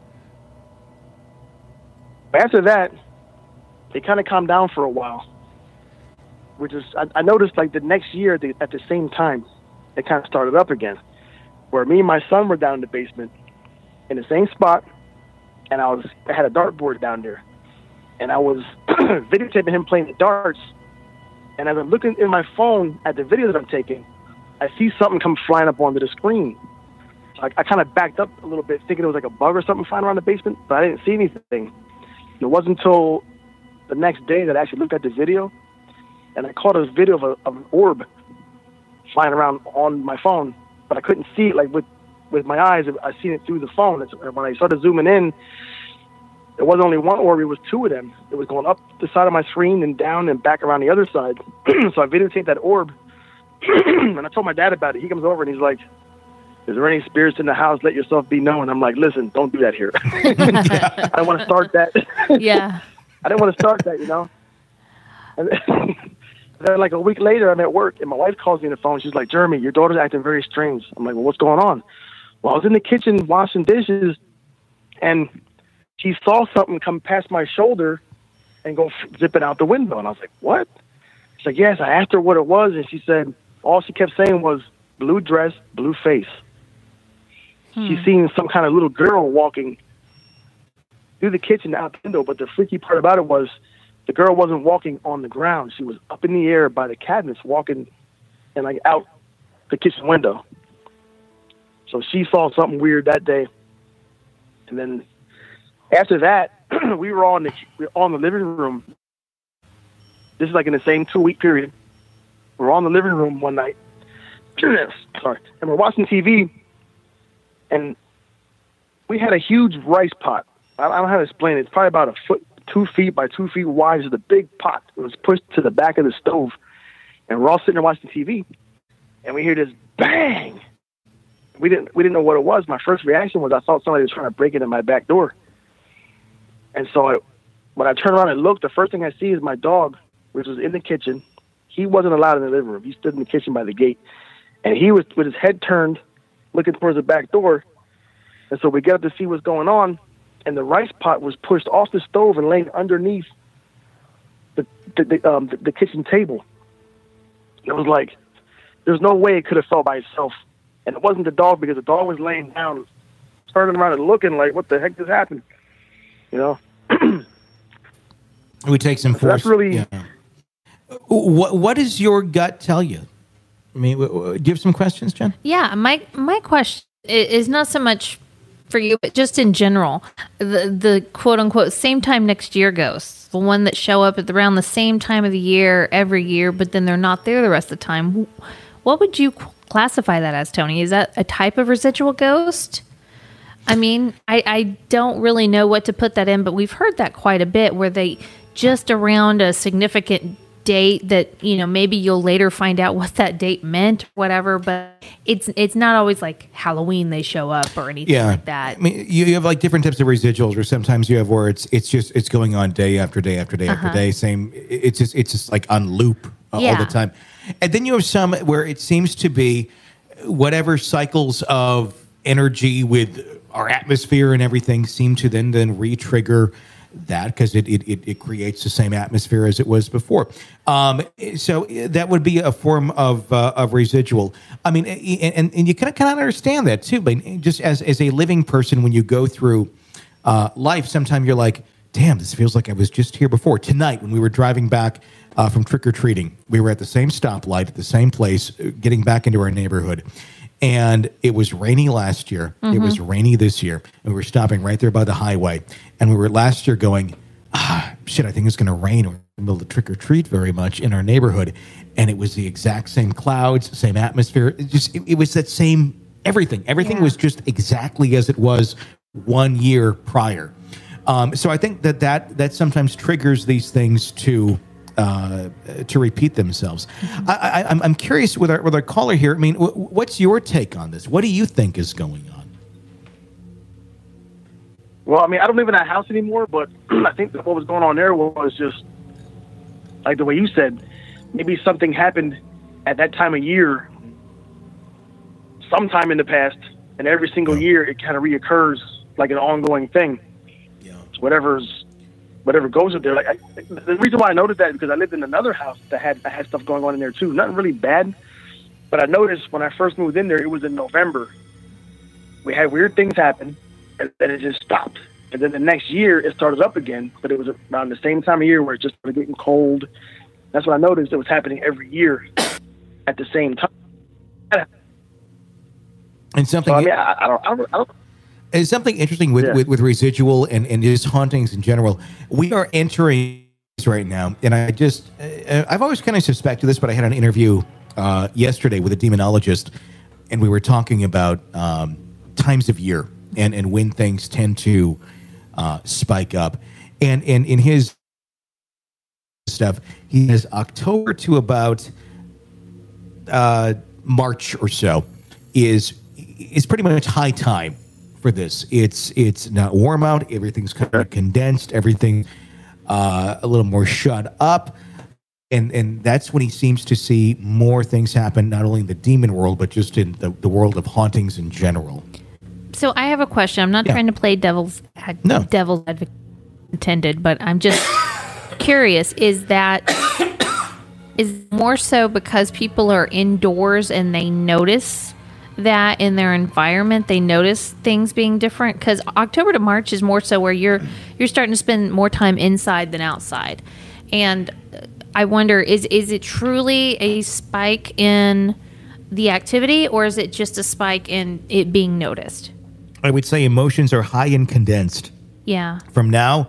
After that, it kind of calmed down for a while. Which is, I, I noticed like the next year at the, at the same time, it kind of started up again. Where me and my son were down in the basement in the same spot, and I was I had a dartboard down there, and I was videotaping him playing the darts. And as I'm looking in my phone at the video that I'm taking, I see something come flying up onto the screen. So I, I kind of backed up a little bit, thinking it was like a bug or something flying around the basement, but I didn't see anything. It wasn't until the next day that I actually looked at the video, and I caught a video of, a, of an orb flying around on my phone, but I couldn't see it like with, with my eyes. I seen it through the phone. It's, when I started zooming in, it wasn't only one orb, it was two of them. It was going up the side of my screen and down and back around the other side. So I videotaped that orb, and I told my dad about it. He comes over and he's like, is there any spirits in the house? Let yourself be known. I'm like, listen, don't do that here. I don't want to start that. Yeah. I didn't want to start that, you know. And then, then like a week later, I'm at work, and my wife calls me on the phone. She's like, Jeremy, your daughter's acting very strange. I'm like, well, what's going on? Well, I was in the kitchen washing dishes, and she saw something come past my shoulder and go f- zipping out the window. And I was like, what? She's like, yes. I asked her what it was, and she said, all she kept saying was blue dress, blue face. Hmm. She seen some kind of little girl walking through the kitchen out the window, but the freaky part about it was the girl wasn't walking on the ground. She was up in the air by the cabinets, walking and like out the kitchen window. So she saw something weird that day. And then after that, we were on the we were on the living room. This is like in the same two week period. We're on the living room one night. Sorry, and we're watching T V, and we had a huge rice pot. I don't know how to explain it. It's probably about a foot, two feet by two feet wide. It's a big pot. It was pushed to the back of the stove, and we're all sitting there watching T V, and we hear this bang. We didn't we didn't know what it was. My first reaction was I thought somebody was trying to break into my back door. And so I, when I turn around and look, the first thing I see is my dog, which was in the kitchen. He wasn't allowed in the living room. He stood in the kitchen by the gate, and he was with his head turned, looking towards the back door. And so we get up to see what's going on, and the rice pot was pushed off the stove and laying underneath the the, the, um, the, the kitchen table. It was like there's no way it could have fell by itself. And it wasn't the dog, because the dog was laying down, turning around and looking like, what the heck just happened? You know? It would take some So force. that's really... Yeah. What What does your gut tell you? I mean, w- w- do you have some questions, Jen? Yeah, my my question i- is not so much for you, but just in general, the the quote unquote same time next year ghosts, the one that show up at around the same time of the year every year, but then they're not there the rest of the time. What would you classify that as, Tony? Is that a type of residual ghost? I mean, I, I don't really know what to put that in, but we've heard that quite a bit, where they just around a significant date that, you know, maybe you'll later find out what that date meant, whatever, but it's it's not always like Halloween they show up or anything Yeah. like that. I mean, you, you have like different types of residuals, or sometimes you have where it's it's just it's going on day after day after day Uh-huh. after day. Same. It's just it's just like on loop uh, all Yeah. the time. And then you have some where it seems to be whatever cycles of energy with our atmosphere and everything seem to then then re-trigger that, because it, it it it creates the same atmosphere as it was before. Um, so that would be a form of uh, of residual. I mean, and and you kind of kind of understand that too. But just as as a living person, when you go through uh, life, sometimes you're like, damn, this feels like I was just here before. Tonight, when we were driving back uh, from trick-or-treating, we were at the same stoplight at the same place, uh, getting back into our neighborhood. And it was rainy last year. It Mhm. was rainy this year. And we were stopping right there by the highway. And we were last year going, ah, shit, I think it's going to rain. We're in the middle of trick-or-treat very much in our neighborhood. And it was the exact same clouds, same atmosphere. It just it, it was that same everything. Everything Yeah. was just exactly as it was one year prior. Um, so I think that, that that sometimes triggers these things to uh, to repeat themselves. I, I, I'm I'm curious with our with our caller here. I mean, w- what's your take on this? What do you think is going on? Well, I mean, I don't live in that house anymore, but I think that what was going on there was just, like the way you said, maybe something happened at that time of year, sometime in the past, and every single year it kind of reoccurs like an ongoing thing. Yeah. So whatever's, whatever goes up there. Like I, the reason why I noticed that is because I lived in another house that had that had stuff going on in there too. Nothing really bad, but I noticed when I first moved in there, it was in November. We had weird things happen, and then it just stopped. And then the next year, it started up again, but it was around the same time of year where it just started getting cold. That's what I noticed. It was happening every year at the same time. And something. So, I mean, I, I don't, I don't, I don't. Is something interesting with, Yeah. with, with residual and, and just hauntings in general. We are entering right now, and I just, uh, I've always kind of suspected this, but I had an interview uh, yesterday with a demonologist, and we were talking about um, times of year and, and when things tend to uh, spike up. And, and in his stuff, he has October to about uh, March or so is is pretty much high time for this. It's it's not warm out. Everything's kind of condensed. Everything uh, a little more shut up, and and that's when he seems to see more things happen, not only in the demon world but just in the, the world of hauntings in general. So I have a question. I'm not Yeah. trying to play devil's ad- No. devil's advocate intended, but I'm just curious. Is that is more so because people are indoors and they notice that in their environment, they notice things being different? Because October to March is more so where you're you're starting to spend more time inside than outside, and I wonder is is it truly a spike in the activity, or is it just a spike in it being noticed? I would say emotions are high and condensed Yeah. from now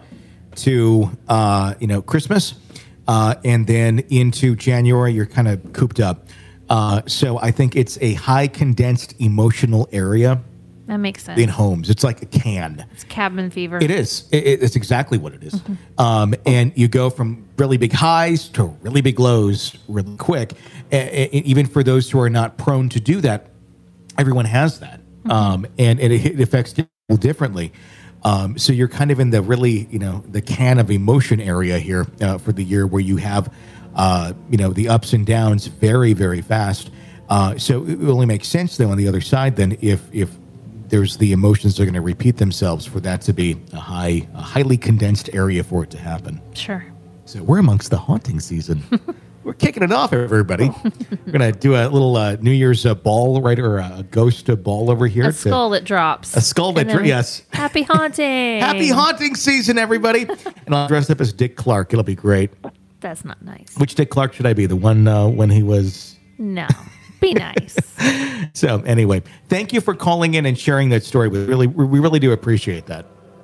to uh, you know Christmas, uh, and then into January. You're kind of cooped up. Uh, so I think it's a high condensed emotional area That makes sense. in homes. It's like a can. It's cabin fever. It is. It, it- it's exactly what it is. Um, and you go from really big highs to really big lows really quick. A- a- even for those who are not prone to do that, everyone has that. Um, and, and it, it affects people differently. Um, so you're kind of in the really, you know, the can of emotion area here uh, for the year where you have, uh, you know, the ups and downs very, very fast. Uh, so it only makes sense, though, on the other side, then if if there's the emotions that are going to repeat themselves for that to be a high, a highly condensed area for it to happen. Sure. So we're amongst the haunting season. We're kicking it off, everybody. We're going to do a little uh, New Year's uh, ball, right, or a ghost uh, ball over here. A to- skull that drops. A skull that And then dro- yes. Happy haunting. Happy haunting season, everybody. And I'll dress up as Dick Clark. It'll be great. That's not nice. Which Dick Clark should I be? The one uh, when he was... No. Be nice. So anyway, thank you for calling in and sharing that story. We really, we really do appreciate that.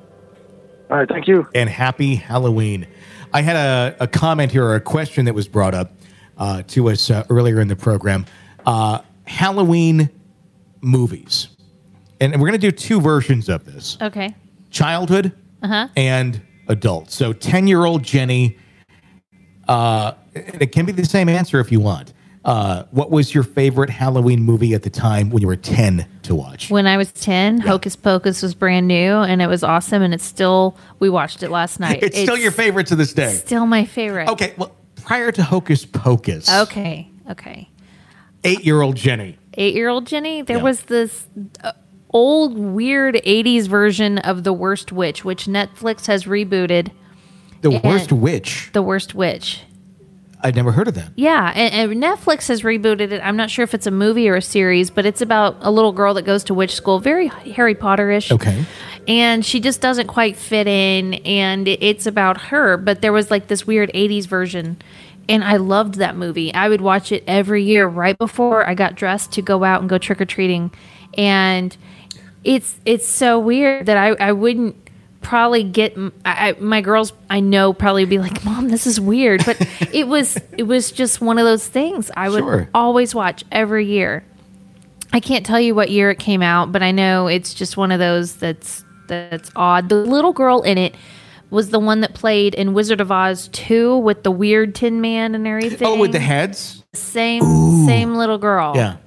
All right, thank you. And happy Halloween. I had a, a comment here or a question that was brought up uh, to us uh, earlier in the program. Uh, Halloween movies. And we're going to do two versions of this. Okay. Childhood Uh-huh. and adult. So ten-year-old Jenny, uh, it can be the same answer if you want. Uh, what was your favorite Halloween movie at the time when you were ten to watch? When I was ten, Hocus Pocus was brand new and it was awesome, and it's still, we watched it last night. It's, still your favorite to this day. Still my favorite. Okay, well, prior to Hocus Pocus, Okay. Okay. eight-year-old Jenny. Eight-year-old Jenny, there Yeah. was this uh, old, weird eighties version of The Worst Witch, which Netflix has rebooted. The And- Worst Witch? The Worst Witch. I'd never heard of that. Yeah, and, and Netflix has rebooted it. I'm not sure if it's a movie or a series, but it's about a little girl that goes to witch school, very Harry Potter-ish. Okay. And she just doesn't quite fit in, and it- it's about her. But there was like this weird eighties version, and I loved that movie. I would watch it every year right before I got dressed to go out and go trick-or-treating. And it's it's so weird that I, I wouldn't probably get I, I, my girls I know probably be like, Mom, this is weird, but it was it was just one of those things I would Sure. always watch every year. I can't tell you what year it came out, but I know it's just one of those that's that's odd. The little girl in it was the one that played in Wizard of Oz two with the weird Tin Man and everything. Oh, with the heads? Same same little girl. Yeah.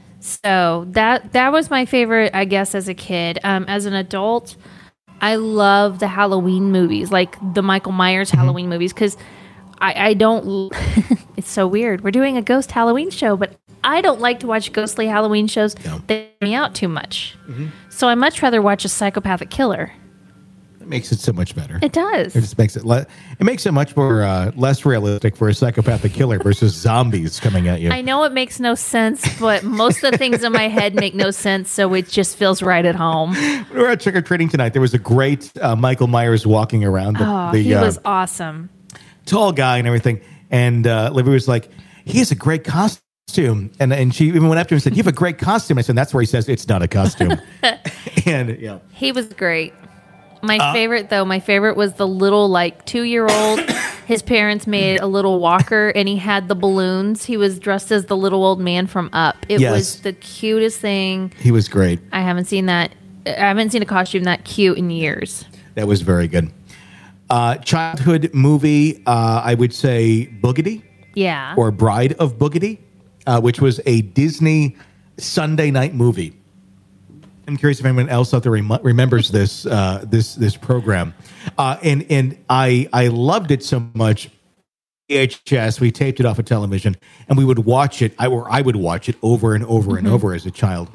So that that was my favorite, I guess, as a kid. Um, as an adult, I love the Halloween movies, like the Michael Myers Mm-hmm. Halloween movies, because I, I don't. It's so weird. We're doing a ghost Halloween show, but I don't like to watch ghostly Halloween shows. They freak me out too much. Mm-hmm. So I much rather watch a psychopathic killer. It makes it so much better. It does. It just makes it le- it makes it much more uh, less realistic for a psychopathic killer versus zombies coming at you. I know it makes no sense, but most of the things in my head make no sense, so it just feels right at home. We were at trick or treating tonight. There was a great uh, Michael Myers walking around. The, Oh, the, he uh, was awesome. tall guy and everything. And uh, Libby was like, he has a great costume. And and she even went up to him and said, you have a great costume. I said, that's where he says, it's not a costume. and, yeah. He was great. My Uh, favorite, though, my favorite was the little, like, two-year-old. His parents made a little walker, and he had the balloons. He was dressed as the little old man from Up. It Yes. was the cutest thing. He was great. I haven't seen that. I haven't seen a costume that cute in years. That was very good. Uh, childhood movie, uh, I would say Boogedy Yeah. or Bride of Boogedy, uh, which was a Disney Sunday night movie. I'm curious if anyone else out there rem- remembers this uh, this this program, uh, and and I I loved it so much. V H S, we taped it off of television, and we would watch it. I or I would watch it over and over and Mhm. over as a child,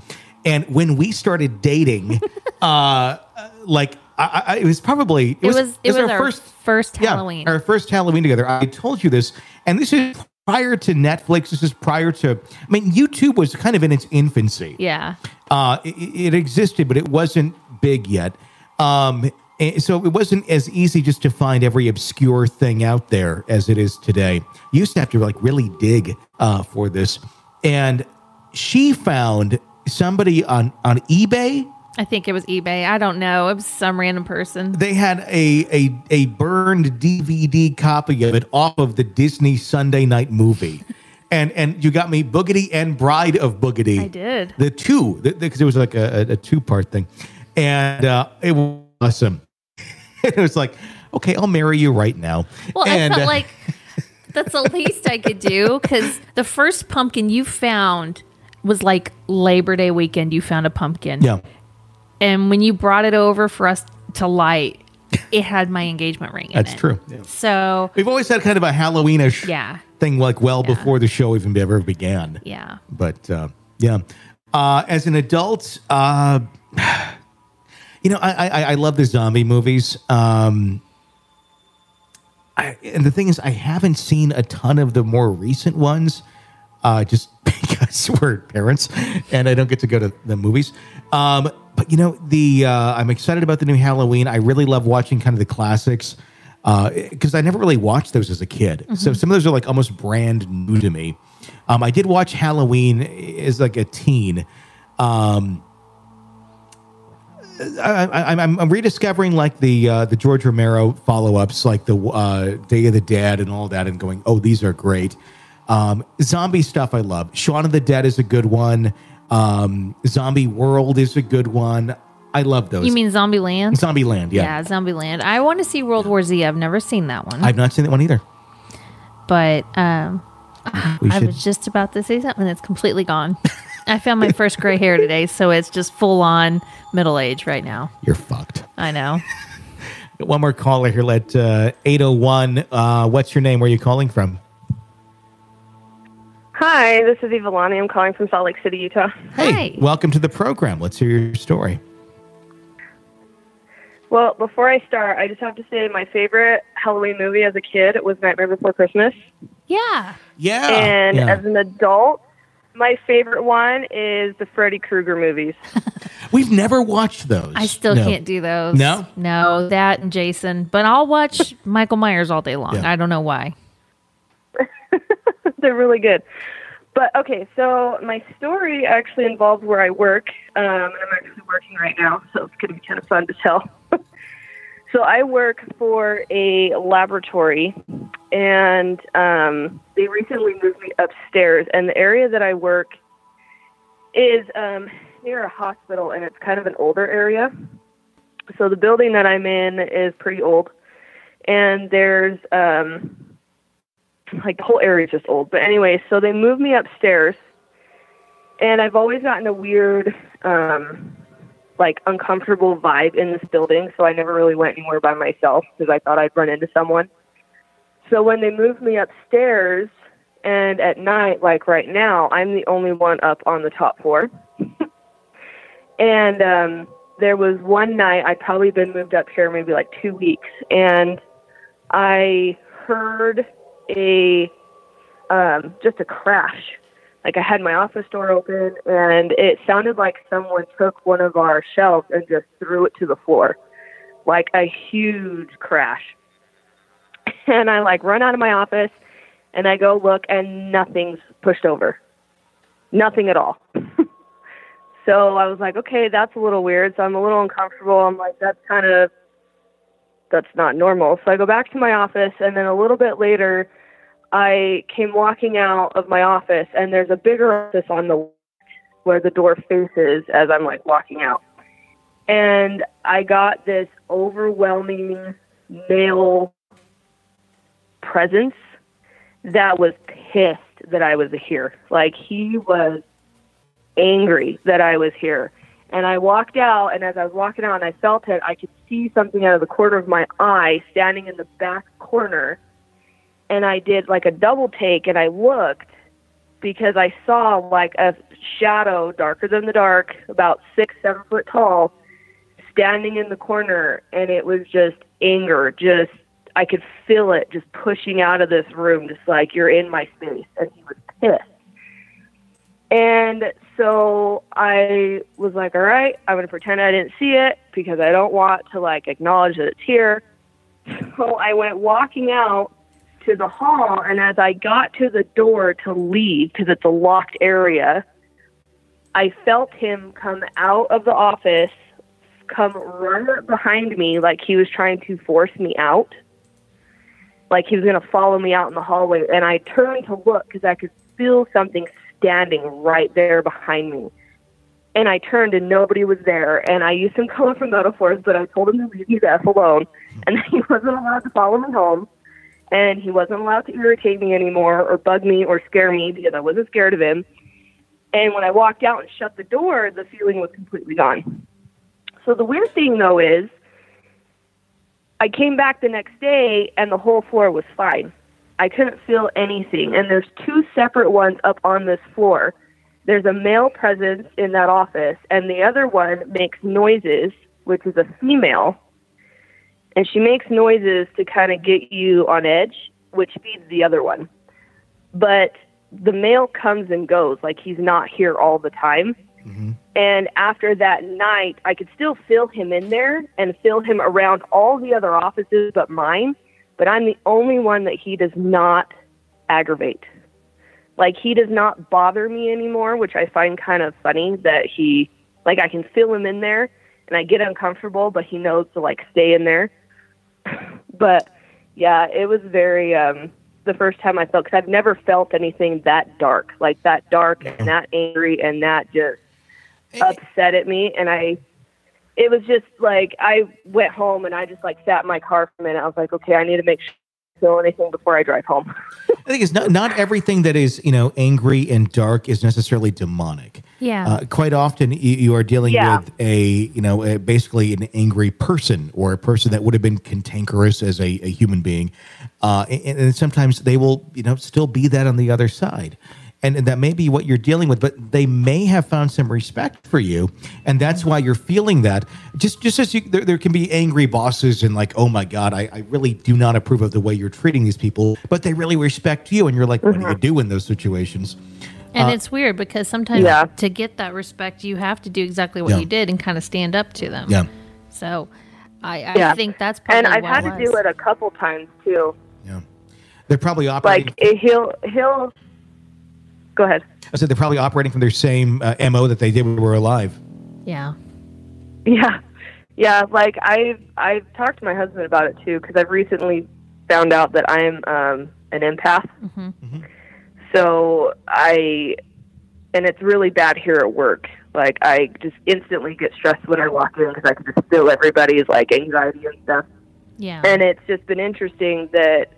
And when we started dating, uh, like I, I, it was probably it, It was, was it was our, our first first yeah, Halloween. our first Halloween together. I told you this, and this is prior to Netflix. This is prior to. I mean, YouTube was kind of in its infancy. Yeah. Uh, it, it existed, but it wasn't big yet. Um, and so it wasn't as easy just to find every obscure thing out there as it is today. You used to have to like really dig uh, for this. And she found somebody on, on eBay. I think it was eBay. I don't know. It was some random person. They had a, a, a burned D V D copy of it off of the Disney Sunday night movie. And and you got me Boogity and Bride of Boogity. I did. The two, because it was like a, a two-part thing. And uh, it was awesome. It was like, okay, I'll marry you right now. Well, and, I felt uh, like that's the least I could do, because the first pumpkin you found was like Labor Day weekend. You found a pumpkin. Yeah. And when you brought it over for us to light, it had my engagement ring in That's it. true. Yeah. So We've always had kind of a Halloweenish yeah. thing, like well before the show even ever began. Yeah. But uh, yeah, uh, as an adult, uh, you know, I, I I love the zombie movies. Um, I, and the thing is, I haven't seen a ton of the more recent ones, uh, just because we're parents and I don't get to go to the movies. Um, but you know, the uh, I'm excited about the new Halloween. I really love watching kind of the classics because uh, I never really watched those as a kid. Mm-hmm. So some of those are like almost brand new to me. Um, I did watch Halloween as like a teen. Um, I, I, I'm, I'm rediscovering like the uh, the George Romero follow-ups, like the uh, Day of the Dead and all that, and going, oh, these are great. Um, zombie stuff I love. Shaun of the Dead is a good one. Um, Zombie World is a good one. I love those. You mean Zombieland? Zombieland, yeah. Yeah, Zombieland. I want to see World War Z. I've never seen that one. I've not seen that one either. But um, We I should- was just about to say something that's completely gone. I found my first gray hair today, so it's just full on middle age right now. You're fucked. I know. Got one more caller here. Let uh, eight oh one. Uh, what's your name? Where are you calling from? Hi, this is Eva Lonnie. I'm calling from Salt Lake City, Utah. Hey, welcome to the program. Let's hear your story. Well, before I start, I just have to say my favorite Halloween movie as a kid was Nightmare Before Christmas. Yeah. Yeah. And yeah. as an adult, my favorite one is the Freddy Krueger movies. We've never watched those. I still No. can't do those. No? No, that and Jason. But I'll watch Michael Myers all day long. Yeah. I don't know why. They're really good. But, okay, so my story actually involves where I work. Um, and I'm actually working right now, so it's going to be kind of fun to tell. So I work for a laboratory, and um, they recently moved me upstairs. And the area that I work is um, near a hospital, and it's kind of an older area. So the building that I'm in is pretty old, and there's um, like the whole area is just old. But anyway, so they moved me upstairs, and I've always gotten a weird, um, like uncomfortable vibe in this building. So I never really went anywhere by myself because I thought I'd run into someone. So when they moved me upstairs, and at night, like right now, I'm the only one up on the top floor. And um, there was one night, I'd probably been moved up here maybe like two weeks, and I heard a um, just a crash. Like I had my office door open, and it sounded like someone took one of our shelves and just threw it to the floor, like a huge crash. And I like run out of my office, and I go look, and nothing's pushed over, nothing at all. So I was like, okay, that's a little weird. So I'm a little uncomfortable. I'm like, that's kind of, that's not normal. So I go back to my office, and then a little bit later, I came walking out of my office, and there's a bigger office on the where the door faces as I'm like walking out. And I got this overwhelming male presence that was pissed that I was here. Like he was angry that I was here. And I walked out, and as I was walking out and I felt it, I could see something out of the corner of my eye standing in the back corner. And I did like a double take, and I looked because I saw like a shadow darker than the dark, about six, seven foot tall, standing in the corner, and it was just anger. Just I could feel it just pushing out of this room, just like, you're in my space. And he was pissed. And so I was like, all right, I'm going to pretend I didn't see it because I don't want to like acknowledge that it's here. So I went walking out to the hall, and as I got to the door to leave, because it's a locked area, I felt him come out of the office, come run up behind me like he was trying to force me out, like he was going to follow me out in the hallway. And I turned to look because I could feel something standing right there behind me. And I turned and nobody was there. And I used some colorful metaphors, but I told him to leave me the F alone. And he wasn't allowed to follow me home. And he wasn't allowed to irritate me anymore or bug me or scare me because I wasn't scared of him. And when I walked out and shut the door, the feeling was completely gone. So the weird thing, though, is I came back the next day and the whole floor was fine. I couldn't feel anything. And there's two separate ones up on this floor. There's a male presence in that office, and the other one makes noises, which is a female. And she makes noises to kind of get you on edge, which feeds the other one. But the male comes and goes, like he's not here all the time. Mm-hmm. And after that night, I could still feel him in there and feel him around all the other offices but mine. But I'm the only one that he does not aggravate. Like, he does not bother me anymore, which I find kind of funny that he, like, I can feel him in there and I get uncomfortable, but he knows to, like, stay in there. But, yeah, it was very, um, the first time I felt, because I've never felt anything that dark, like that dark and that angry and that just upset at me. And I, it was just like, I went home and I just like sat in my car for a minute. I was like, okay, I need to make sure I don't feel anything before I drive home. I think it's not, not everything that is, you know, angry and dark is necessarily demonic. Yeah. Uh, quite often you, you are dealing Yeah. with a, you know, a, basically an angry person or a person that would have been cantankerous as a, a human being. Uh, and, and sometimes they will, you know, still be that on the other side. And, and that may be what you're dealing with, but they may have found some respect for you. And that's why you're feeling that. Just just as you, there, there can be angry bosses and like, oh my God, I, I really do not approve of the way you're treating these people, but they really respect you. And you're like, what do you do in those situations? And Uh, it's weird because sometimes Yeah. to get that respect, you have to do exactly what Yeah. you did and kind of stand up to them. Yeah. So I, I Yeah. think that's probably And I've what had it to was. do it a couple times too. They're probably operating. Like it, he'll he'll go ahead. I said they're probably operating from their same uh, M O that they did when we were alive. Yeah. Yeah, yeah. Like I've I've talked to my husband about it too because I've recently found out that I'm um, an empath. Mm-hmm. So I, and it's really bad here at work. Like I just instantly get stressed when I walk in because I can just feel everybody's like anxiety and stuff. Yeah. And it's just been interesting that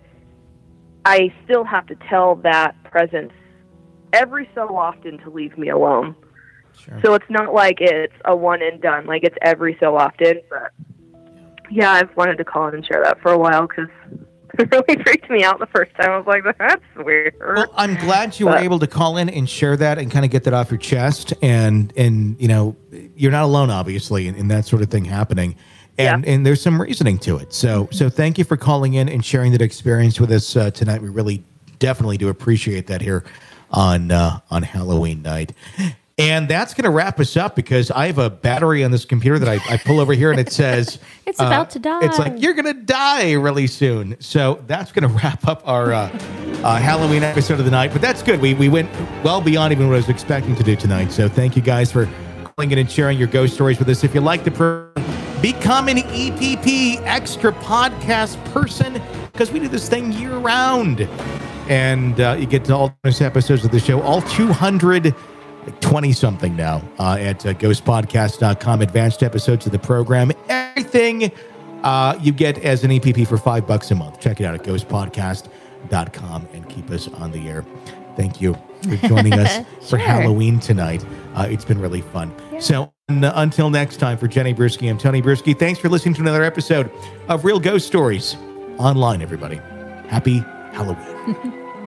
I still have to tell that presence every so often to leave me alone. Sure. So it's not like it's a one and done. Like it's every so often. But yeah, I've wanted to call in and share that for a while because it really freaked me out the first time. I was like, that's weird. Well, I'm glad you were But- able to call in and share that and kind of get that off your chest. And, and you know, you're not alone, obviously, in, in that sort of thing happening. And, and there's some reasoning to it. So so thank you for calling in and sharing that experience with us uh, tonight. We really definitely do appreciate that here on uh, on Halloween night. And that's going to wrap us up because I have a battery on this computer that I, I pull over here and it says It's about to die. It's like you're going to die really soon. So that's going to wrap up our uh, uh, Halloween episode of the night. But that's good. We we went well beyond even what I was expecting to do tonight. So thank you guys for calling in and sharing your ghost stories with us. If you like the program, become an E P P extra podcast person because we do this thing year round. And uh, you get to all those episodes of the show, all two hundred twenty something now uh, at uh, ghost podcast dot com. Advanced episodes of the program. Everything uh, you get as an E P P for five bucks a month. Check it out at ghost podcast dot com and keep us on the air. Thank you for joining us for Sure. Halloween tonight. Uh, it's been really fun. So n- until next time, for Jenny Bruschi, I'm Tony Bruschi. Thanks for listening to another episode of Real Ghost Stories Online, everybody. Happy Halloween.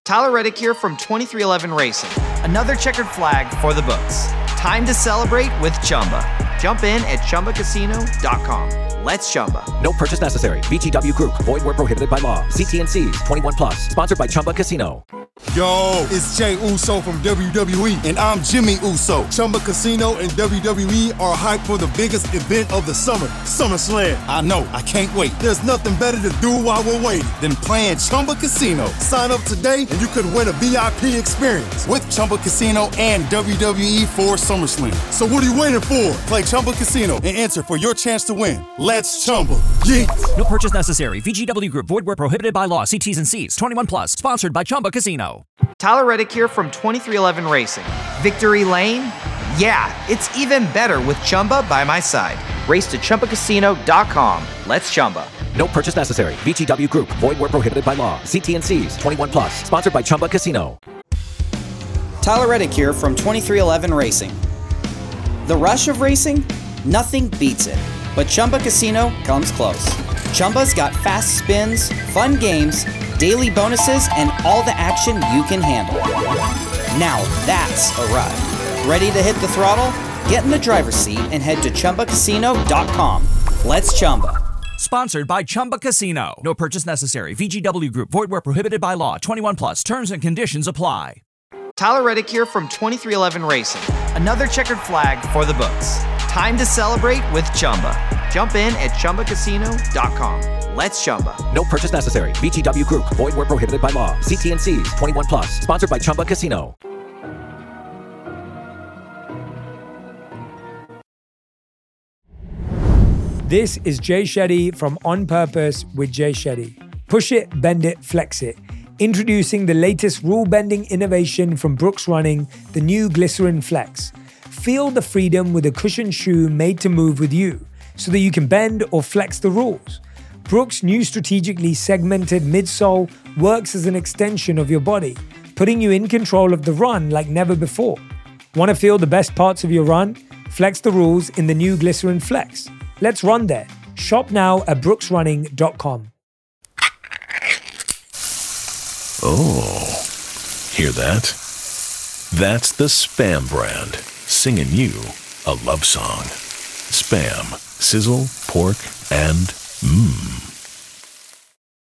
Tyler Reddick here from twenty-three eleven Racing. Another checkered flag for the books. Time to celebrate with Chumba. Jump in at Chumba Casino dot com. Let's Chumba. No purchase necessary. V G W Group. Void where prohibited by law. See T N Cs. twenty-one plus. Sponsored by Chumba Casino. Yo, it's Jay Uso from W W E, and I'm Jimmy Uso. Chumba Casino and W W E are hyped for the biggest event of the summer, SummerSlam. I know, I can't wait. There's nothing better to do while we're waiting than playing Chumba Casino. Sign up today and you could win a V I P experience with Chumba Casino and W W E for SummerSlam. So what are you waiting for? Play Chumba Casino and enter for your chance to win. Let's Chumba. Yeah. No purchase necessary. V G W Group. Void where prohibited by law. See T's and C's. twenty-one plus. Sponsored by Chumba Casino. Tyler Reddick here from twenty-three eleven Racing. Victory Lane? Yeah, it's even better with Chumba by my side. Race to Chumba Casino dot com. Let's Chumba. No purchase necessary. V G W Group. Void where prohibited by law. See T N Cs. twenty-one plus. Sponsored by Chumba Casino. Tyler Reddick here from twenty-three eleven Racing. The rush of racing? Nothing beats it. But Chumba Casino comes close. Chumba's got fast spins, fun games, daily bonuses, and all the action you can handle. Now that's a ride. Ready to hit the throttle? Get in the driver's seat and head to Chumba Casino dot com. Let's Chumba. Sponsored by Chumba Casino. No purchase necessary. V G W Group. Void where prohibited by law. twenty-one plus. Terms and conditions apply. Tyler Reddick here from twenty-three eleven Racing. Another checkered flag for the books. Time to celebrate with Chumba. Jump in at Chumba Casino dot com. Let's Chumba. No purchase necessary. V G W Group. Void where prohibited by law. See T N Cs. twenty-one plus. Sponsored by Chumba Casino. This is Jay Shetty from On Purpose with Jay Shetty. Push it, bend it, flex it. Introducing the latest rule-bending innovation from Brooks Running, the new Glycerin Flex. Feel the freedom with a cushioned shoe made to move with you, so that you can bend or flex the rules. Brooks' new strategically segmented midsole works as an extension of your body, putting you in control of the run like never before. Want to feel the best parts of your run? Flex the rules in the new Glycerin Flex. Let's run there. Shop now at brooks running dot com. Oh, hear that? That's the Spam brand, singing you a love song. Spam, sizzle, pork, and mmm.